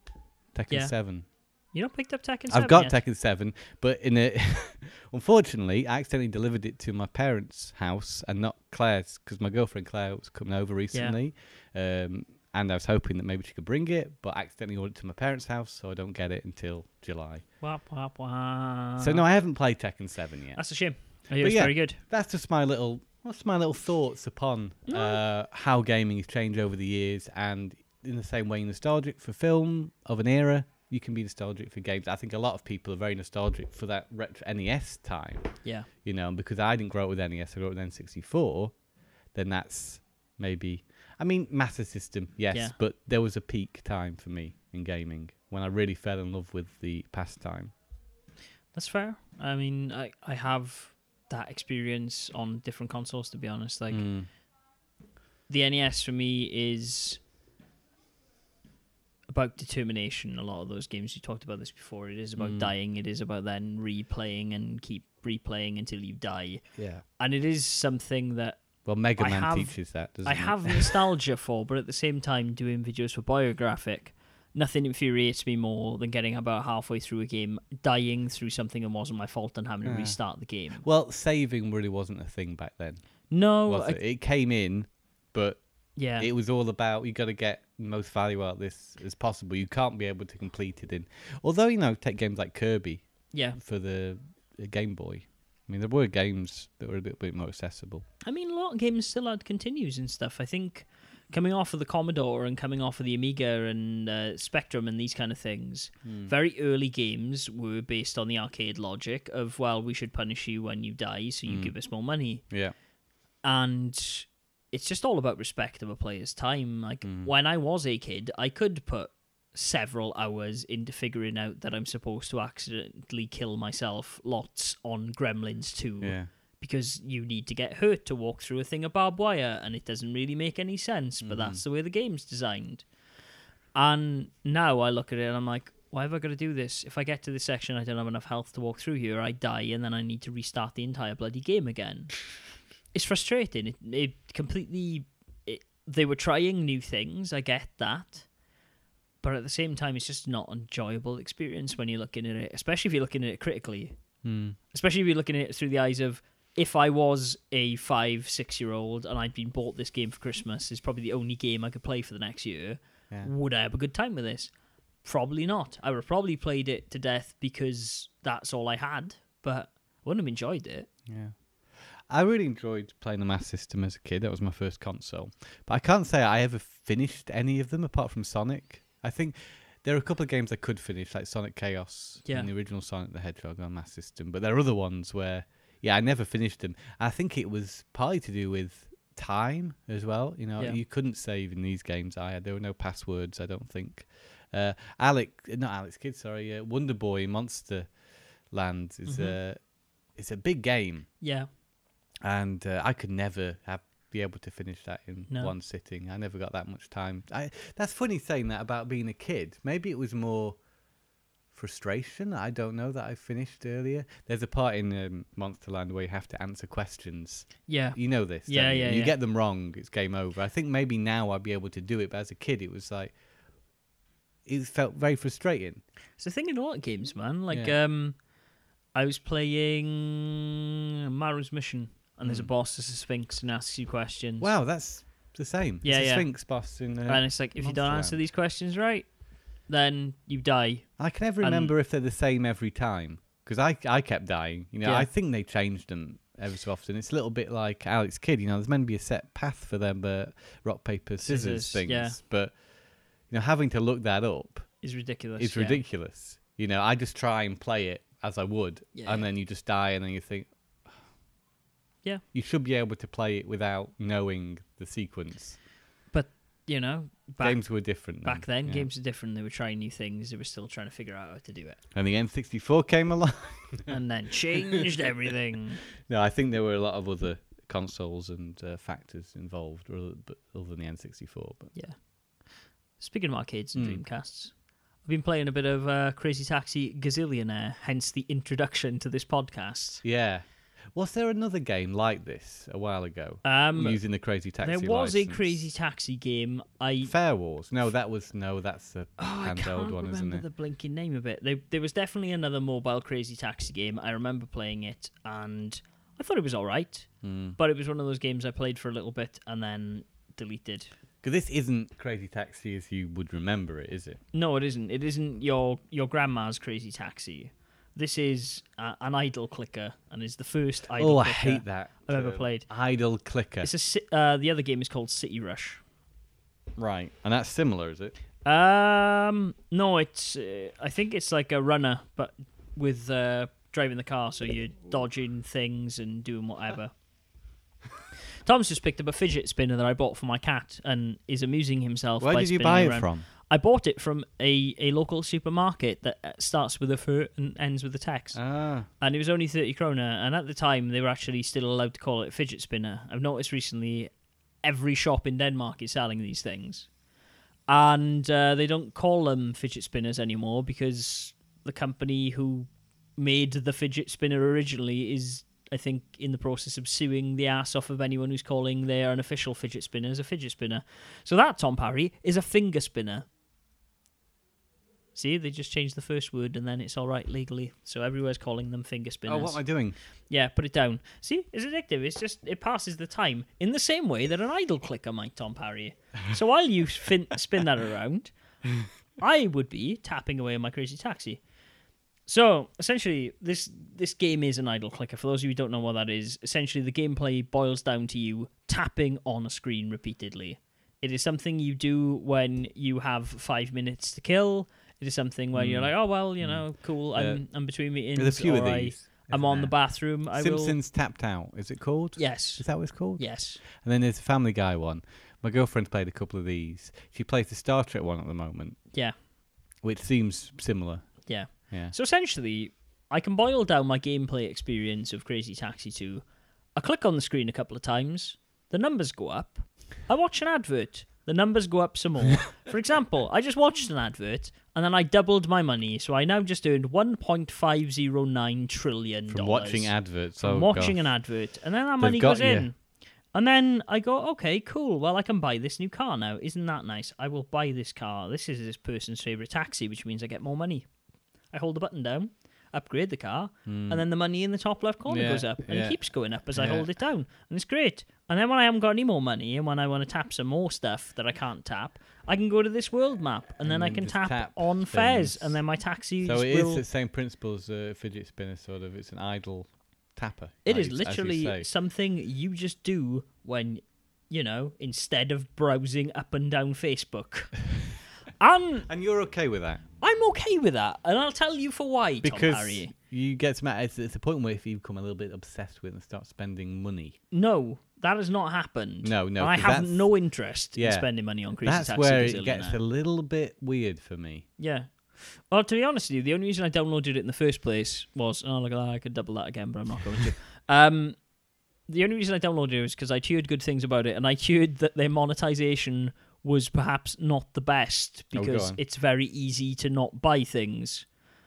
7. You not picked up Tekken 7 I've got yet? Tekken 7, but unfortunately, I accidentally delivered it to my parents' house and not Claire's, because my girlfriend Claire was coming over recently, and I was hoping that maybe she could bring it, but I accidentally ordered it to my parents' house, so I don't get it until July. Wah, wah, wah. So no, I haven't played Tekken 7 yet. That's a shame. I hear it's very good. That's just my little thoughts upon how gaming has changed over the years, and in the same way you're nostalgic for film of an era, you can be nostalgic for games. I think a lot of people are very nostalgic for that retro NES time. Yeah. You know, because I didn't grow up with NES, I grew up with N64, then that's maybe... I mean, Master System, yes, but there was a peak time for me in gaming when I really fell in love with the pastime. That's fair. I mean, I have that experience on different consoles, to be honest. Like, the NES for me is about determination. A lot of those games, you talked about this before, it is about dying. It is about then replaying and keep replaying until you die. Yeah. And it is something that Well, Mega Man teaches that, doesn't it? I have nostalgia for, but at the same time, doing videos for Biographic, nothing infuriates me more than getting about halfway through a game, dying through something that wasn't my fault, and having to restart the game. Well, saving really wasn't a thing back then. No. Was it? It came in, but yeah, it was all about, you got to get the most value out of this as possible. You can't be able to complete it in... Although, you know, take games like Kirby for the Game Boy. I mean, there were games that were a little bit more accessible. I mean, a lot of games still had continues and stuff. I think coming off of the Commodore and coming off of the Amiga and Spectrum and these kind of things, very early games were based on the arcade logic of, well, we should punish you when you die, so you give us more money. Yeah. And it's just all about respect of a player's time. Like, when I was a kid, I could put several hours into figuring out that I'm supposed to accidentally kill myself lots on Gremlins 2. Yeah. Because you need to get hurt to walk through a thing of barbed wire, and it doesn't really make any sense, but that's the way the game's designed. And now I look at it and I'm like, why have I got to do this? If I get to this section, I don't have enough health to walk through here, I die, and then I need to restart the entire bloody game again. It's frustrating. It completely... they were trying new things, I get that. But at the same time, it's just not an enjoyable experience when you're looking at it, especially if you're looking at it critically. Especially if you're looking at it through the eyes of, if I was a 5-6-year-old and I'd been bought this game for Christmas, it's probably the only game I could play for the next year. Yeah. Would I have a good time with this? Probably not. I would have probably played it to death because that's all I had, but I wouldn't have enjoyed it. Yeah. I really enjoyed playing the Master System as a kid. That was my first console. But I can't say I ever finished any of them apart from Sonic. I think there are a couple of games I could finish, like Sonic Chaos and the original Sonic the Hedgehog on Master System. But there are other ones where, I never finished them. I think it was partly to do with time as well. You couldn't save in these games. There were no passwords, I don't think. Wonder Boy Monster Land is it's a big game. Yeah. And I could never be able to finish that in one sitting. I never got that much time. That's funny saying that about being a kid. Maybe it was more frustration. I don't know that I finished earlier. There's a part in Monsterland where you have to answer questions. Yeah. You know this. Yeah, don't you? yeah. You get them wrong, it's game over. I think maybe now I'd be able to do it, but as a kid, it was like, it felt very frustrating. It's the thing in a lot of games, man. Like, I was playing Maru's Mission, and there's a boss that's a Sphinx and asks you questions. Wow, that's the same. Yeah, it's a Sphinx boss in and it's like, if you don't answer these questions right, then you die. I can never remember if they're the same every time, because I kept dying. I think they changed them ever so often. It's a little bit like Alex Kidd. There's meant to be a set path for them, rock, paper, scissors things. Yeah. But having to look that up is ridiculous. It's ridiculous. I just try and play it as I would, and then you just die, and then you think, you should be able to play it without knowing the sequence. But games were different back then. Games were different. They were trying new things. They were still trying to figure out how to do it. And the N64 came along, and then changed everything. No, I think there were a lot of other consoles and factors involved, other than the N64. But yeah. Speaking of arcades and Dreamcasts, I've been playing a bit of Crazy Taxi Gazillionaire, hence the introduction to this podcast. Yeah. Was there another game like this a while ago? Using the Crazy Taxi There was license? a Crazy Taxi game. Fair Wars? No, that's a handheld one, isn't it? I can't remember the blinking name of it. There was definitely another mobile Crazy Taxi game. I remember playing it, and I thought it was all right. But it was one of those games I played for a little bit and then deleted. Because this isn't Crazy Taxi as you would remember it, is it? No, it isn't. It isn't your grandma's Crazy Taxi. This is an idle clicker, and is the first idle clicker I hate that I've ever played. Idle clicker. It's the other game is called City Rush. Right, and that's similar, is it? No, it's I think it's like a runner, but with driving the car, so you're dodging things and doing whatever. Tom's just picked up a fidget spinner that I bought for my cat and is amusing himself. Where by did you spinning buy around. it from? I bought it from a local supermarket that starts with a F and ends with a text. Ah. And it was only 30 krona, and at the time they were actually still allowed to call it a fidget spinner. I've noticed recently every shop in Denmark is selling these things. And they don't call them fidget spinners anymore because the company who made the fidget spinner originally is, I think, in the process of suing the ass off of anyone who's calling their unofficial fidget spinners a fidget spinner. So that, Tom Parry, is a finger spinner. See, they just changed the first word and then it's all right legally. So everywhere's calling them finger spinners. Oh, what am I doing? Yeah, put it down. See, it's addictive. It's just, it passes the time in the same way that an idle clicker might, Tom Parry. So while you spin that around, I would be tapping away on my Crazy Taxi. So, essentially, this game is an idle clicker. For those of you who don't know what that is, essentially the gameplay boils down to you tapping on a screen repeatedly. It is something you do when you have 5 minutes to kill. It is something where you're like, oh, well, cool, I'm between meetings. There's a few of these. I'm on the bathroom. Simpsons Tapped Out, is it called? Yes. Is that what it's called? Yes. And then there's a Family Guy one. My girlfriend's played a couple of these. She plays the Star Trek one at the moment. Yeah. Which seems similar. Yeah. Yeah. So essentially, I can boil down my gameplay experience of Crazy Taxi to I click on the screen a couple of times, the numbers go up, I watch an advert, the numbers go up some more. For example, I just watched an advert, and then I doubled my money, so I now just earned $1.509 trillion. From watching adverts. From watching an advert, and then that money goes in. And then I go, okay, cool, well, I can buy this new car now. Isn't that nice? I will buy this car. This is this person's favourite taxi, which means I get more money. I hold the button down, upgrade the car, and then the money in the top left corner goes up, and it keeps going up as I hold it down, and it's great. And then when I haven't got any more money, and when I want to tap some more stuff that I can't tap, I can go to this world map, and then I can tap on fares, and then my taxi. So it is the same principle as a fidget spinner, sort of. It's an idle tapper. It is literally something you just do when, instead of browsing up and down Facebook. And you're okay with that? I'm okay with that, and I'll tell you for why, because Tom Harry. You get to it's a point where if you become a little bit obsessed with it and start spending money. No, that has not happened. No. And I have no interest in spending money on Crazy Taxi. That's where it gets a little bit weird for me. Yeah. Well, to be honest with you, the only reason I downloaded it in the first place was, look at that, I could double that again, but I'm not going to. The only reason I downloaded it was because I heard good things about it, and I heard that their monetization was perhaps not the best because it's very easy to not buy things.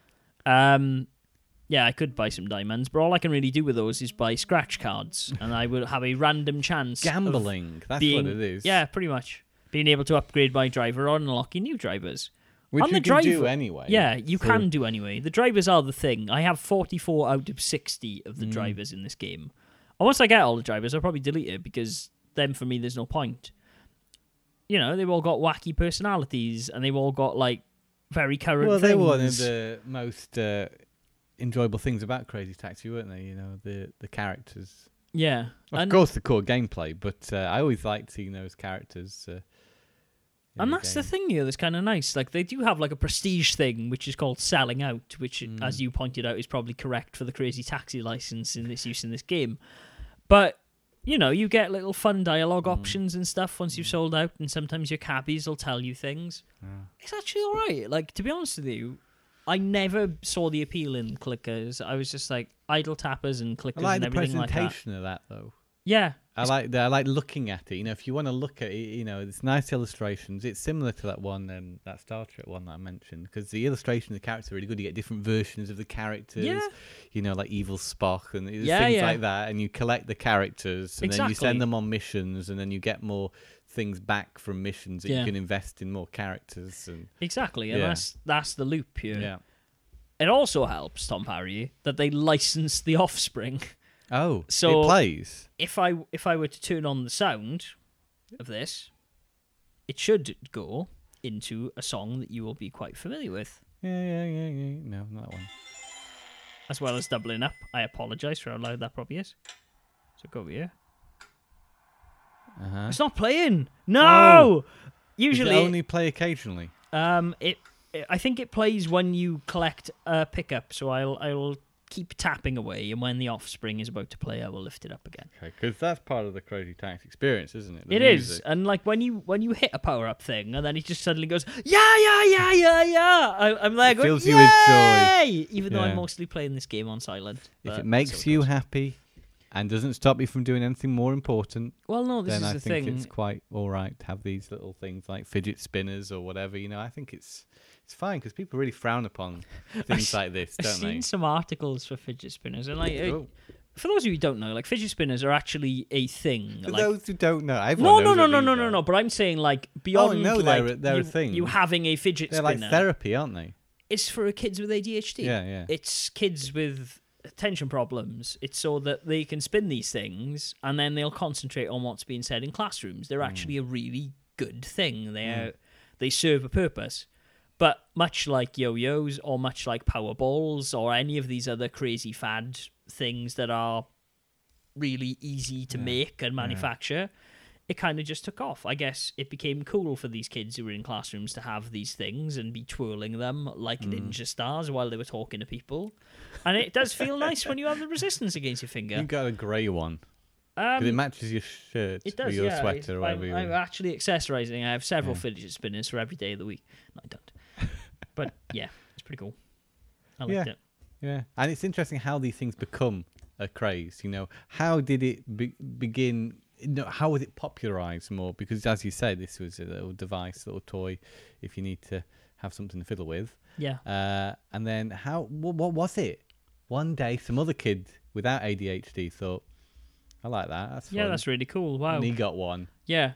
I could buy some diamonds, but all I can really do with those is buy scratch cards, and I will have a random chance. Gambling, that's what it is. Yeah, pretty much. Being able to upgrade my driver or unlocking new drivers. Which you can do anyway. Yeah, you can do anyway. The drivers are the thing. I have 44 out of 60 of the drivers in this game. And once I get all the drivers, I'll probably delete it because then for me there's no point. They've all got wacky personalities and they've all got very current things. They were one of the most enjoyable things about Crazy Taxi, weren't they? The characters. Yeah. Of course the core gameplay, but I always liked seeing those characters. And that's the thing here that's kind of nice. They do have a prestige thing, which is called selling out, which, as you pointed out, is probably correct for the Crazy Taxi license in this use in this game. But, you get little fun dialogue options and stuff once you've sold out, and sometimes your cabbies will tell you things. Yeah. It's actually all right. To be honest with you, I never saw the appeal in clickers. I was just idle tappers and clickers and everything like that. I like the presentation of that, though. Yeah. I like looking at it. If you want to look at it, it's nice illustrations. It's similar to that one, that Star Trek one that I mentioned, because the illustration of the characters are really good. You get different versions of the characters, like Evil Spock and things like that, and you collect the characters, and then you send them on missions, and then you get more things back from missions that you can invest in more characters. And that's the loop here. Yeah. It also helps, Tom Harry, that they license The Offspring. Oh, so it plays. If I were to turn on the sound of this, it should go into a song that you will be quite familiar with. Yeah. No, not that one. As well as doubling up. I apologise for how loud that probably is. So go over here. It's not playing. No. Oh. Usually does it only play occasionally. I think it plays when you collect a pickup. So I'll keep tapping away, and when The Offspring is about to play, I will lift it up again. Okay, because that's part of the Crazy Taxi experience, isn't it? It is, and when you hit a power-up thing, and then it just suddenly goes, yeah. I'm there going, fills you with joy. Even though I'm mostly playing this game on silent. If it makes you happy and doesn't stop you from doing anything more important, well, no, this then is I the think thing. It's quite all right to have these little things like fidget spinners or whatever. I think it's fine because people really frown upon things like this, don't they? I've seen some articles for fidget spinners, and for those of you who don't know, fidget spinners are actually a thing. For those who don't know, no. But I'm saying beyond they're a thing. You having a fidget spinner. They're like therapy, aren't they? It's for kids with ADHD. Yeah. It's kids with attention problems. It's so that they can spin these things and then they'll concentrate on what's being said in classrooms. They're actually a really good thing. They serve a purpose. But much like yo-yos or much like Powerballs or any of these other crazy fad things that are really easy to make and manufacture, it kind of just took off. I guess it became cool for these kids who were in classrooms to have these things and be twirling them like ninja stars while they were talking to people. And it does feel nice when you have the resistance against your finger. You got a grey one. Because it matches your shirt or your sweater or whatever. I'm actually accessorising. I have several fidget spinners for every day of the week. No, I don't. But yeah, it's pretty cool. I liked it. Yeah, and it's interesting how these things become a craze. How did it begin? How was it popularized more? Because as you said, this was a little device, a little toy, if you need to have something to fiddle with. Yeah. And then what was it? One day, some other kid without ADHD thought, I like that. That's fun. Yeah, that's really cool. Wow. And he got one. Yeah.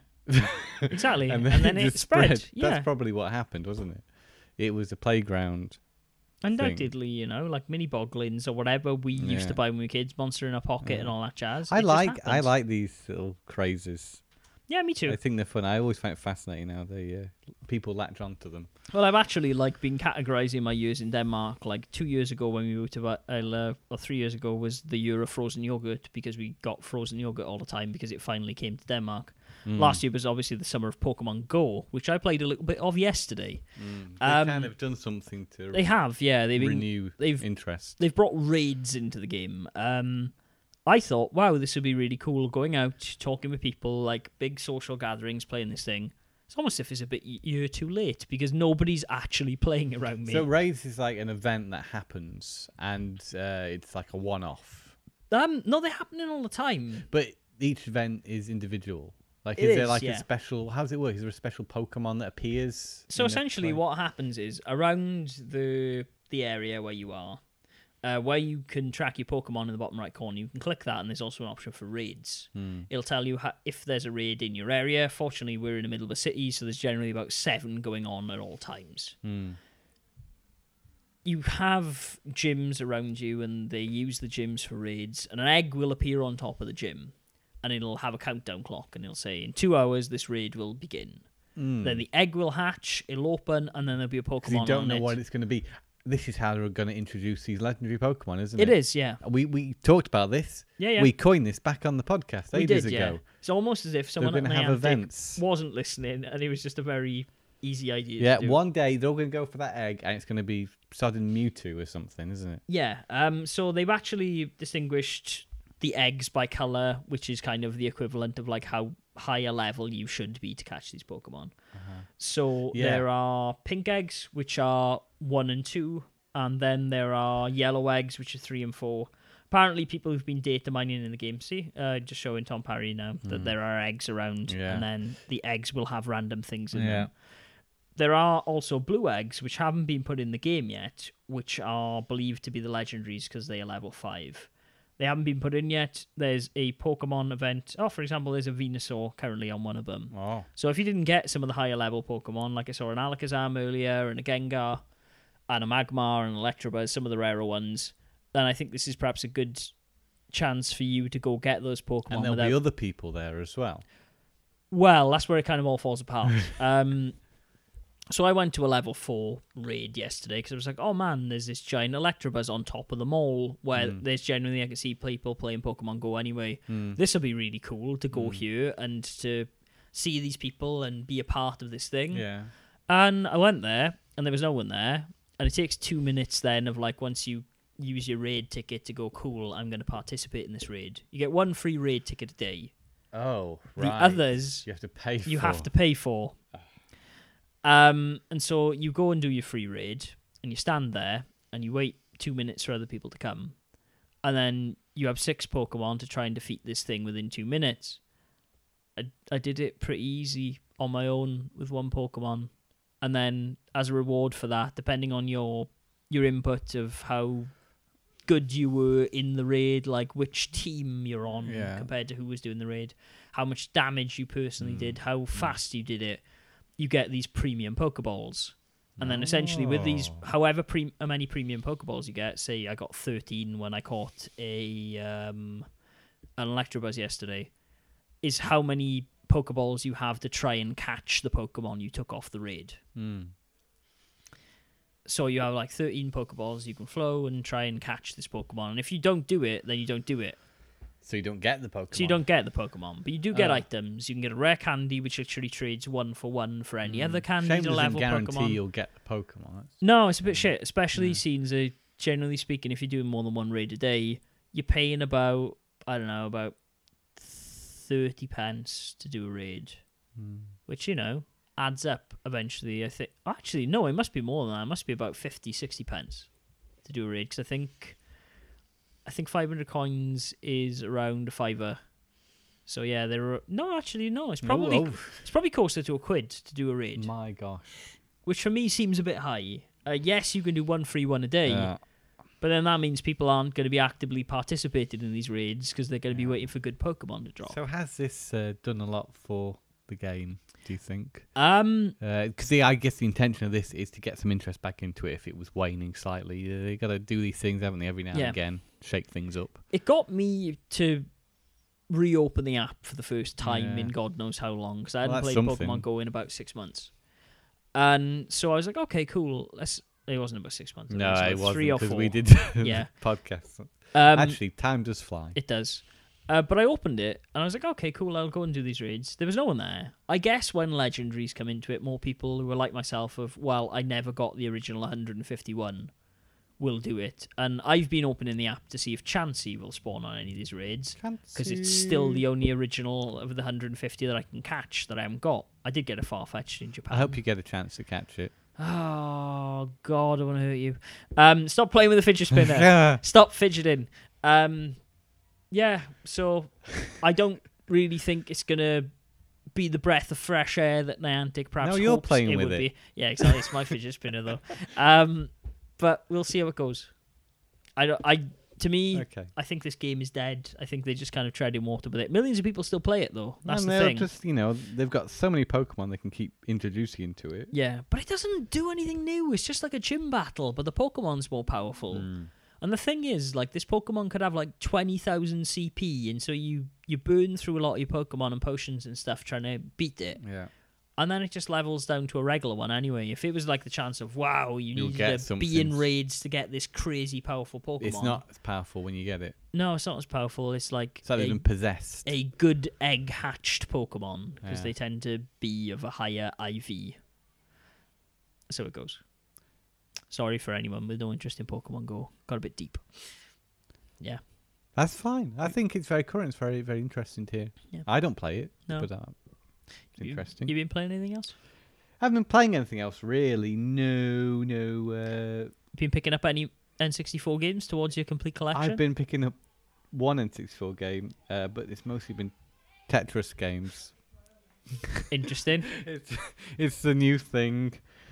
Exactly. and then it just spread. Yeah. That's probably what happened, wasn't it? It was a playground Undoubtedly, you know, like mini boglins or whatever we used to buy when we were kids, Monster in a Pocket and all that jazz. I like these little crazes. Yeah, me too. I think they're fun. I always find it fascinating how they people latch onto them. Well, I've actually been categorizing my years in Denmark. Like 2 years ago when we moved to or 3 years ago was the year of frozen yogurt, because we got frozen yogurt all the time because it finally came to Denmark. Last year was obviously the summer of Pokemon Go, which I played a little bit of yesterday. They kind of done something to. They have, yeah. Renew interest. They've brought raids into the game. I thought, wow, this would be really cool. Going out, talking with people, like big social gatherings, playing this thing. It's almost as if it's a bit year too late because nobody's actually playing around me. So raids is like an event that happens, and it's like a one-off. No, they're happening all the time. But each event is individual. Like, is there like a special? How does it work? Is there a special Pokemon that appears? So essentially, what happens is around the area where you are, where you can track your Pokemon in the bottom right corner, you can click that, and there's also an option for raids. It'll tell you if there's a raid in your area. Fortunately, we're in the middle of a city, so there's generally about 7 going on at all times. You have gyms around you, and they use the gyms for raids, and an egg will appear on top of the gym. And it'll have a countdown clock, and it'll say, in 2 hours, this raid will begin. Then the egg will hatch, it'll open, and then there'll be a Pokemon on it. You don't know what it's going to be. This is how they're going to introduce these legendary Pokemon, isn't It it? is, yeah. We talked about this. Yeah. We coined this back on the podcast ages ago. Yeah. It's almost as if someone at Niantic wasn't listening, and it was just a very easy idea to do. One day they're all going to go for that egg, and it's going to be Sudden Mewtwo or something, isn't it? Yeah. So they've actually distinguished the eggs by color, which is kind of the equivalent of like how high a level you should be to catch these Pokemon. So there are pink eggs, which are 1 and 2, and then there are yellow eggs, which are 3 and 4. Apparently, people who've been data mining in the game, just showing Tom Parry now that there are eggs around, and then the eggs will have random things in them. There are also blue eggs, which haven't been put in the game yet, which are believed to be the legendaries because they are level 5. They haven't been put in yet. There's a Pokemon event. Oh, for example, there's a Venusaur currently on one of them. Oh. So if you didn't get some of the higher level Pokemon, like I saw an Alakazam earlier, and a Gengar, and a Magmar, and an Electabuzz, some of the rarer ones, then I think this is perhaps a good chance for you to go get those Pokemon. And there'll be other people there as well. Well, that's where it kind of all falls apart. So I went to a level 4 raid yesterday because I was like, oh man, there's this giant Electabuzz on top of the mall where there's generally, I can see people playing Pokemon Go anyway. This will be really cool to go here and to see these people and be a part of this thing. Yeah. And I went there and there was no one there. And it takes 2 minutes then of like, once you use your raid ticket to go, cool, I'm going to participate in this raid. You get 1 free raid ticket a day. Oh, right. The others you have to pay for. You have to pay for. And so you go and do your free raid, and you stand there, and you wait 2 minutes for other people to come. And then you have 6 Pokemon to try and defeat this thing within 2 minutes. I did it pretty easy on my own with 1 Pokemon. And then, as a reward for that, depending on your input of how good you were in the raid, like which team you're on compared to who was doing the raid, how much damage you personally did, how fast you did it, you get these premium Pokeballs. And then essentially with these, however many premium Pokeballs you get, say I got 13 when I caught an Electabuzz yesterday, is how many Pokeballs you have to try and catch the Pokemon you took off the raid. So you have like 13 Pokeballs you can flow and try and catch this Pokemon. And if you don't do it, then you don't do it. So you don't get the Pokemon. So you don't get the Pokemon, but you do get items. You can get a rare candy, which literally trades 1 for 1 for any other candy to level guarantee Pokemon. You'll get the Pokemon. No, it's a bit shit, especially since, generally speaking, if you're doing more than 1 raid a day, you're paying about 30 pence to do a raid, which, adds up eventually. I think, actually, no, it must be more than that. It must be about 50, 60 pence to do a raid, because I think 500 coins is around a $5. So yeah, it's probably closer to £1 to do a raid. My gosh. Which for me seems a bit high. Yes, you can do 1 free 1 a day, but then that means people aren't going to be actively participating in these raids because they're going to be waiting for good Pokemon to drop. So has this done a lot for the game, do you think? Because I guess the intention of this is to get some interest back into it if it was waning slightly. They got to do these things, haven't they, every now and again, shake things up. It got me to reopen the app for the first time in God knows how long, because I hadn't played Pokemon Go in about 6 months. And so I was like, okay, cool. It wasn't about 6 months. No, it wasn't, 3 or 4. because we did podcasts. Actually, time does fly. It does. But I opened it, and I was like, okay, cool, I'll go and do these raids. There was no one there. I guess when Legendaries come into it, more people who are like myself I never got the original 151 will do it. And I've been opening the app to see if Chansey will spawn on any of these raids, because it's still the only original of the 150 that I can catch that I haven't got. I did get a Farfetch'd in Japan. I hope you get a chance to catch it. Oh, God, I want to hurt you. Stop playing with the fidget spinner. Yeah. Stop fidgeting. Yeah, so I don't really think it's going to be the breath of fresh air that Niantic perhaps No, you're hopes playing it with would it. be. Yeah, exactly. It's my fidget spinner, though. But we'll see how it goes. To me, I think this game is dead. I think they're just kind of treading water with it. Millions of people still play it, though. That's the thing. Just, they've got so many Pokemon they can keep introducing into it. Yeah, but it doesn't do anything new. It's just like a gym battle, but the Pokemon's more powerful. And the thing is, like, this Pokemon could have like 20,000 CP, and so you burn through a lot of your Pokemon and potions and stuff trying to beat it. Yeah. And then it just levels down to a regular one anyway. If it was like the chance of, wow, you needed to be in raids to get this crazy powerful Pokemon. It's not as powerful when you get it. No, it's not as powerful. It's like they've been possessed. A good egg-hatched Pokemon, because they tend to be of a higher IV. So it goes. Sorry for anyone with no interest in Pokemon Go. Got a bit deep. Yeah. That's fine. I think it's very current. It's very, very interesting to hear. Yeah. I don't play it, but it's interesting. You been playing anything else? I haven't been playing anything else, really. No. Been picking up any N64 games towards your complete collection? I've been picking up one N64 game, but it's mostly been Tetris games. Interesting. It's the new thing.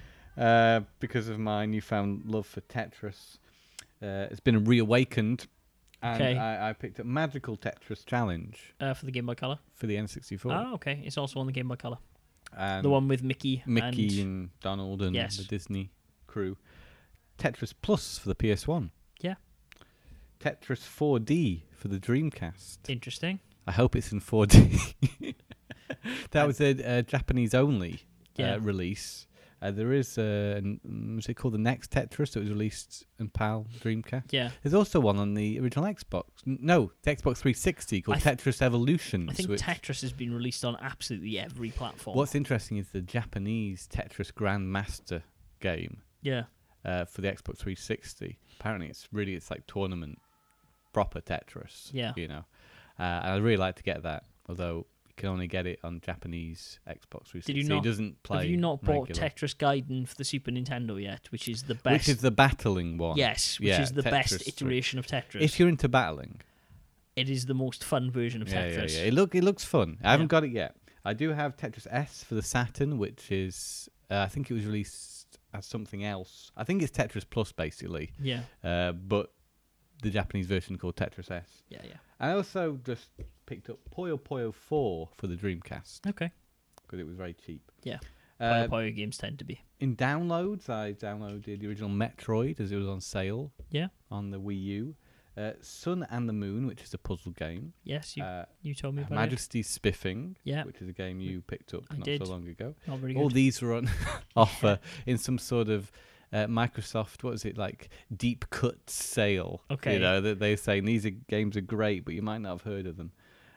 Because of my newfound love for Tetris, it's been reawakened, and I picked up Magical Tetris Challenge for the Game Boy Color. For the N64. Oh, okay. It's also on the Game Boy Color. And the one with Mickey and Donald and the Disney crew. Tetris Plus for the PS1. Yeah. Tetris 4D for the Dreamcast. Interesting. I hope it's in 4D. That was a Japanese only release. There is was it called the Next Tetris that was released in PAL Dreamcast? Yeah. There's also one on the original Xbox. No, the Xbox 360 called Tetris Evolution. I think Tetris has been released on absolutely every platform. What's interesting is the Japanese Tetris Grandmaster game. Yeah. For the Xbox 360. Apparently, it's like tournament proper Tetris. Yeah. And I'd really like to get that, although can only get it on Japanese Xbox 360. Did you not, it doesn't play. Have you not bought regular. Tetris Gaiden for the Super Nintendo yet? Which is the best. Which is the battling one. Yes, which is the best iteration of Tetris. If you're into battling, it is the most fun version of Tetris. Yeah. It looks fun. I haven't got it yet. I do have Tetris S for the Saturn, which is I think it was released as something else. I think it's Tetris Plus basically. Yeah. But the Japanese version called Tetris S. Yeah. I also just picked up Puyo Puyo 4 for the Dreamcast. Okay. Because it was very cheap. Yeah. Puyo games tend to be. In downloads, I downloaded the original Metroid as it was on sale. Yeah. On the Wii U. Sun and the Moon, which is a puzzle game. Yes, you told me about Majesty's Spiffing, yeah, which is a game you picked up not so long ago. Not very good. All these are on offer in some sort of Microsoft, what is it, like deep cut sale. Okay. They're saying these games are great, but you might not have heard of them.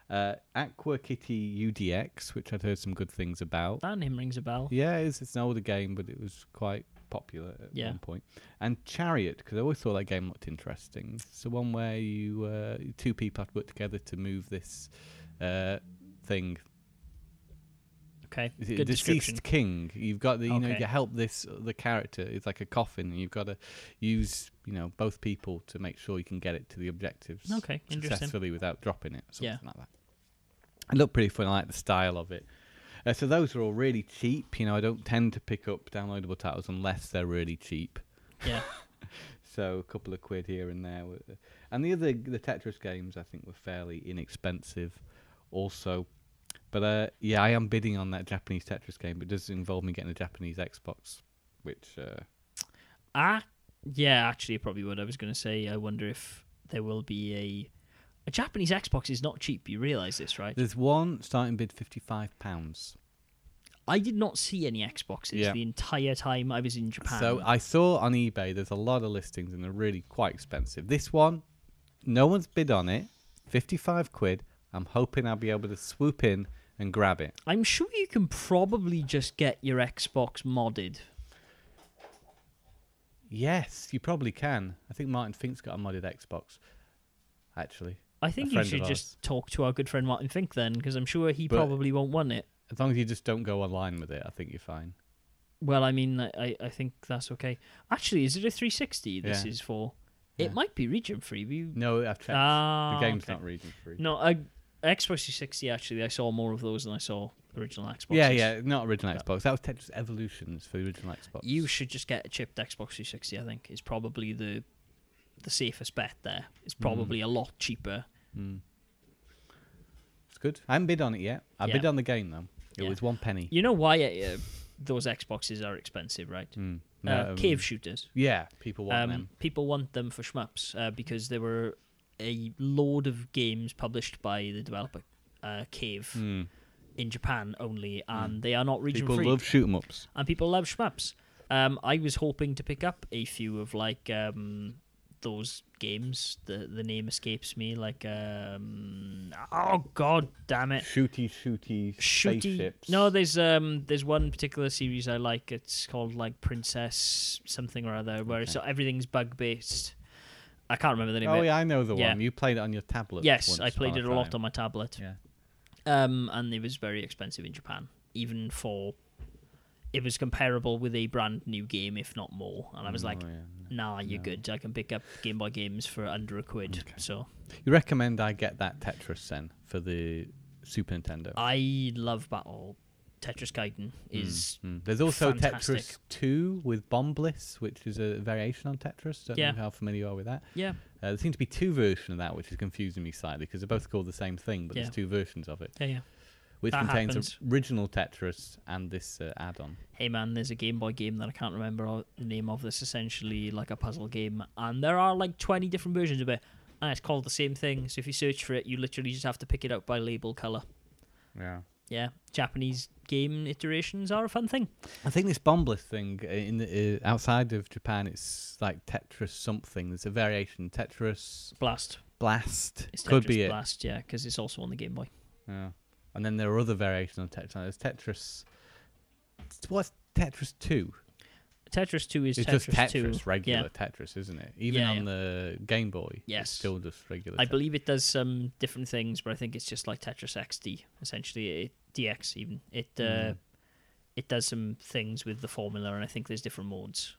Aqua Kitty UDX, which I'd heard some good things about. That name rings a bell. Yeah, it's an older game, but it was quite popular at one point. And Chariot, because I always thought that game looked interesting. It's the one where you two people have to work together to move this thing. Okay, good deceased king. You've got you help the character. It's like a coffin, and you've got to use both people to make sure you can get it to the objectives successfully without dropping it. Something like that. It looked pretty fun. I like the style of it. So those are all really cheap. I don't tend to pick up downloadable titles unless they're really cheap. Yeah. So a couple of quid here and there. And the Tetris games I think were fairly inexpensive. Also, But yeah, I am bidding on that Japanese Tetris game, but it does involve me getting a Japanese Xbox, which... Yeah, actually, it probably would. I was going to say, I wonder if there will be a Japanese Xbox is not cheap. You realise this, right? There's one starting bid £55. I did not see any Xboxes the entire time I was in Japan. So I saw on eBay there's a lot of listings and they're really quite expensive. This one, no one's bid on it. 55 quid. I'm hoping I'll be able to swoop in and grab it. I'm sure you can probably just get your Xbox modded. Yes, you probably can. I think Martin Fink's got a modded Xbox, actually. I think you should just talk to our good friend Martin Fink then, because I'm sure he probably won't want it. As long as you just don't go online with it, I think you're fine. Well, I mean, I think that's okay. Actually, is it a 360 this is for? Yeah. It might be region free. No, I've checked. The game's not region free. No, Xbox 360, actually, I saw more of those than I saw original Xbox. Yeah, not original Xbox. That was Tetris Evolutions for the original Xbox. You should just get a chipped Xbox 360, I think, is probably the safest bet there. It's probably a lot cheaper. It's good. I haven't bid on it yet. I bid on the game, though. It was 1 penny. You know why those Xboxes are expensive, right? Cave shooters. Yeah, people want them. People want them for shmups because there were a load of games published by the developer Cave in Japan only, and they are not region free. People love shoot 'em ups, and people love shmups. I was hoping to pick up a few of those games. The name escapes me. Oh god damn it! Shooty spaceships. No, there's one particular series I like. It's called Princess something or other, where everything's bug based. I can't remember the name. Oh yeah, I know the one. You played it on your tablet. Yes, I played it a lot on my tablet. Yeah. And it was very expensive in Japan, even for. It was comparable with a brand new game, if not more. And I was you're good. I can pick up Game Boy games for under £1. Okay. So you recommend I get that Tetris then for the Super Nintendo? I love Battle. Tetris Gaiden is There's also fantastic. Tetris 2 with Bomb Bliss, which is a variation on Tetris. Don't know how familiar you are with that. Yeah. There seems to be 2 versions of that, which is confusing me slightly because they're both called the same thing, but there's 2 versions of it. Yeah. Which contains original Tetris and this add-on. Hey man, there's a Game Boy game that I can't remember the name of. That's essentially like a puzzle game, and there are 20 different versions of it, and it's called the same thing. So if you search for it, you literally just have to pick it out by label color. Yeah. Yeah, Japanese game iterations are a fun thing. I think this Bomb Bliss thing in the, outside of Japan, it's like Tetris something. There's a variation, Tetris Blast. It's Could Tetris be it. Blast, yeah, because it's also on the Game Boy. Yeah. And then there are other variations on Tetris. There's Tetris. What's Tetris 2? Tetris 2 is it's Tetris just Tetris, 2. regular Tetris, isn't it? Even on the Game Boy, it's still just regular Tetris. I believe it does some different things, but I think it's just like Tetris XD, essentially. DX even. It does some things with the formula, and I think there's different modes.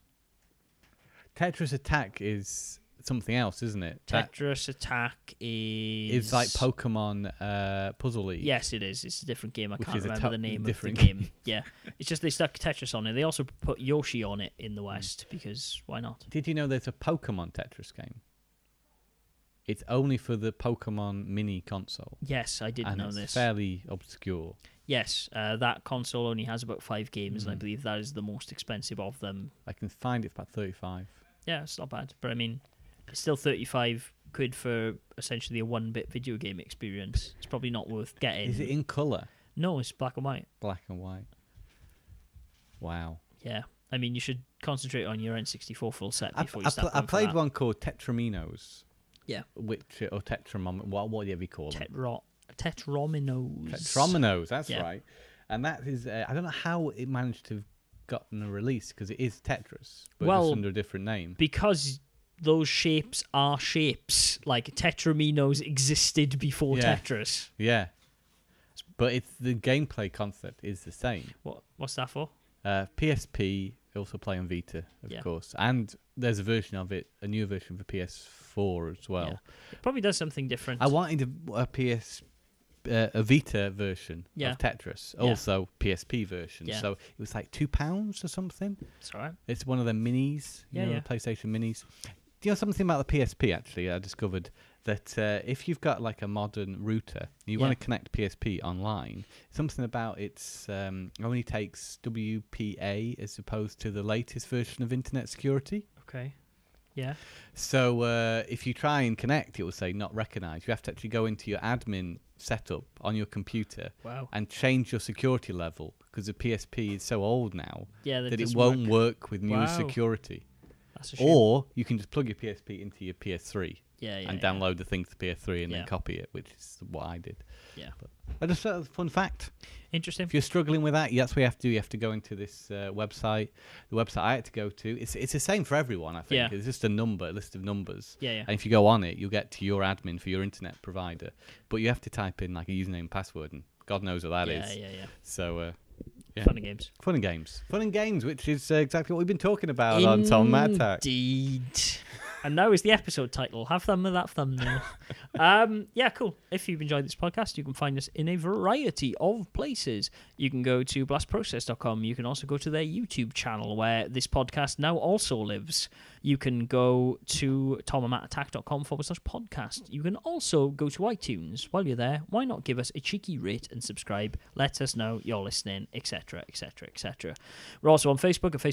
Tetris Attack is something else, isn't it? Tetris Attack is... It's like Pokemon Puzzle League. Yes, it is. It's a different game. I can't remember the name of the game. Yeah. It's just they stuck Tetris on it. They also put Yoshi on it in the West, because why not? Did you know there's a Pokemon Tetris game? It's only for the Pokemon mini console. Yes, I did know this. It's fairly obscure. Yes, that console only has about 5 games, and I believe that is the most expensive of them. I can find it for about 35. Yeah, it's not bad. But I mean, it's still 35 quid for essentially a 1-bit video game experience. It's probably not worth getting. Is it in colour? No, it's black and white. Black and white. Wow. Yeah. I mean, you should concentrate on your N64 full set before you start I played one called Tetraminos. Yeah. Or Tetramon, whatever you call them. Tetrominos. Tetrominos, that's right. And that is, I don't know how it managed to have gotten a release, because it is Tetris, but just under a different name. Because those shapes are shapes. Like, Tetrominos existed before Tetris. Yeah. But it's the gameplay concept is the same. What's that for? PSP, also play on Vita, of course. And there's a version of it, a new version for PS4 as well. Yeah. It probably does something different. I wanted a Vita version of Tetris, also PSP version. Yeah. So it was like £2 or something. It's all right. It's one of the minis, PlayStation minis. Do you know something about the PSP, actually? I discovered that if you've got like a modern router, you want to connect PSP online, something about it's only takes WPA as opposed to the latest version of Internet Security. Okay. Yeah. So if you try and connect, it will say not recognized. You have to actually go into your admin setup on your computer and change your security level because the PSP is so old now that it won't work with newer security. That's a shame. Or you can just plug your PSP into your PS3 and download the thing to PS3 and then copy it, which is what I did. Yeah. But I just thought it was a fun fact. Interesting. If you're struggling with that, that's what you have to do. You have to go into this website. The website I had to go to, it's the same for everyone, I think. Yeah. It's just a list of numbers. Yeah. And if you go on it, you'll get to your admin for your internet provider. But you have to type in like a username and password, and God knows what that is. Yeah. So, Fun and games. Fun and games. Fun and games, which is exactly what we've been talking about on Tom Matt Attack. Indeed. And now is the episode title. Have fun with that thumbnail. Cool. If you've enjoyed this podcast, you can find us in a variety of places. You can go to blastprocess.com. You can also go to their YouTube channel where this podcast now also lives. You can go to tomandmattattack.com/podcast. You can also go to iTunes. While you're there, why not give us a cheeky rate and subscribe? Let us know you're listening, etc., etc., etc. We're also on Facebook at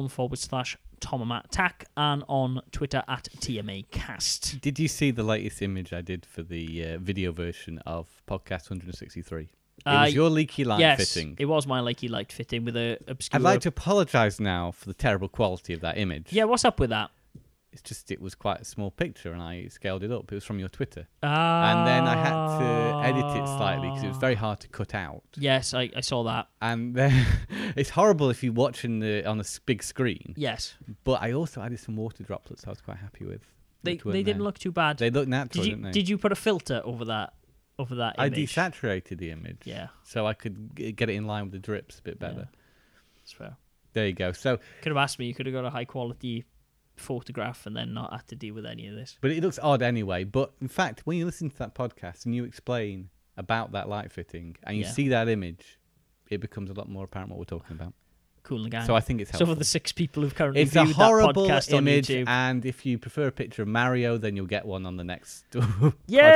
facebook.com/tomandmattattack and on Twitter at TMAcast. Did you see the latest image I did for the video version of podcast 163? It was your leaky light fitting. It was my leaky light fitting with a obscure... I'd like to apologise now for the terrible quality of that image. Yeah, what's up with that? It's just, it was quite a small picture and I scaled it up. It was from your Twitter. And then I had to edit it slightly because it was very hard to cut out. Yes, I saw that. And then it's horrible if you're watching on a big screen. Yes. But I also added some water droplets I was quite happy with. They didn't look too bad. They looked natural, didn't they? Did you put a filter over that image? I desaturated the image. Yeah. So I could get it in line with the drips a bit better. Yeah. That's fair. There you go. So could have asked me. You could have got a high quality photograph and then not had to deal with any of this. But it looks odd anyway. But in fact, when you listen to that podcast and you explain about that light fitting and you see that image, it becomes a lot more apparent what we're talking about. Cool and gang. So I think it's helpful. So for the 6 people who've currently viewed that podcast image, on YouTube, and if you prefer a picture of Mario, then you'll get one on the next podcast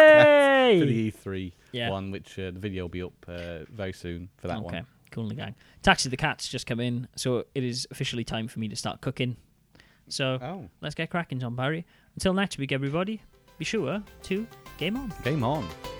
for the E3 one, which the video will be up very soon for that one. Okay, cool and gang. Taxi the Cat's just come in, so it is officially time for me to start cooking. So let's get cracking, John Barry. Until next week, everybody, be sure to game on. Game on.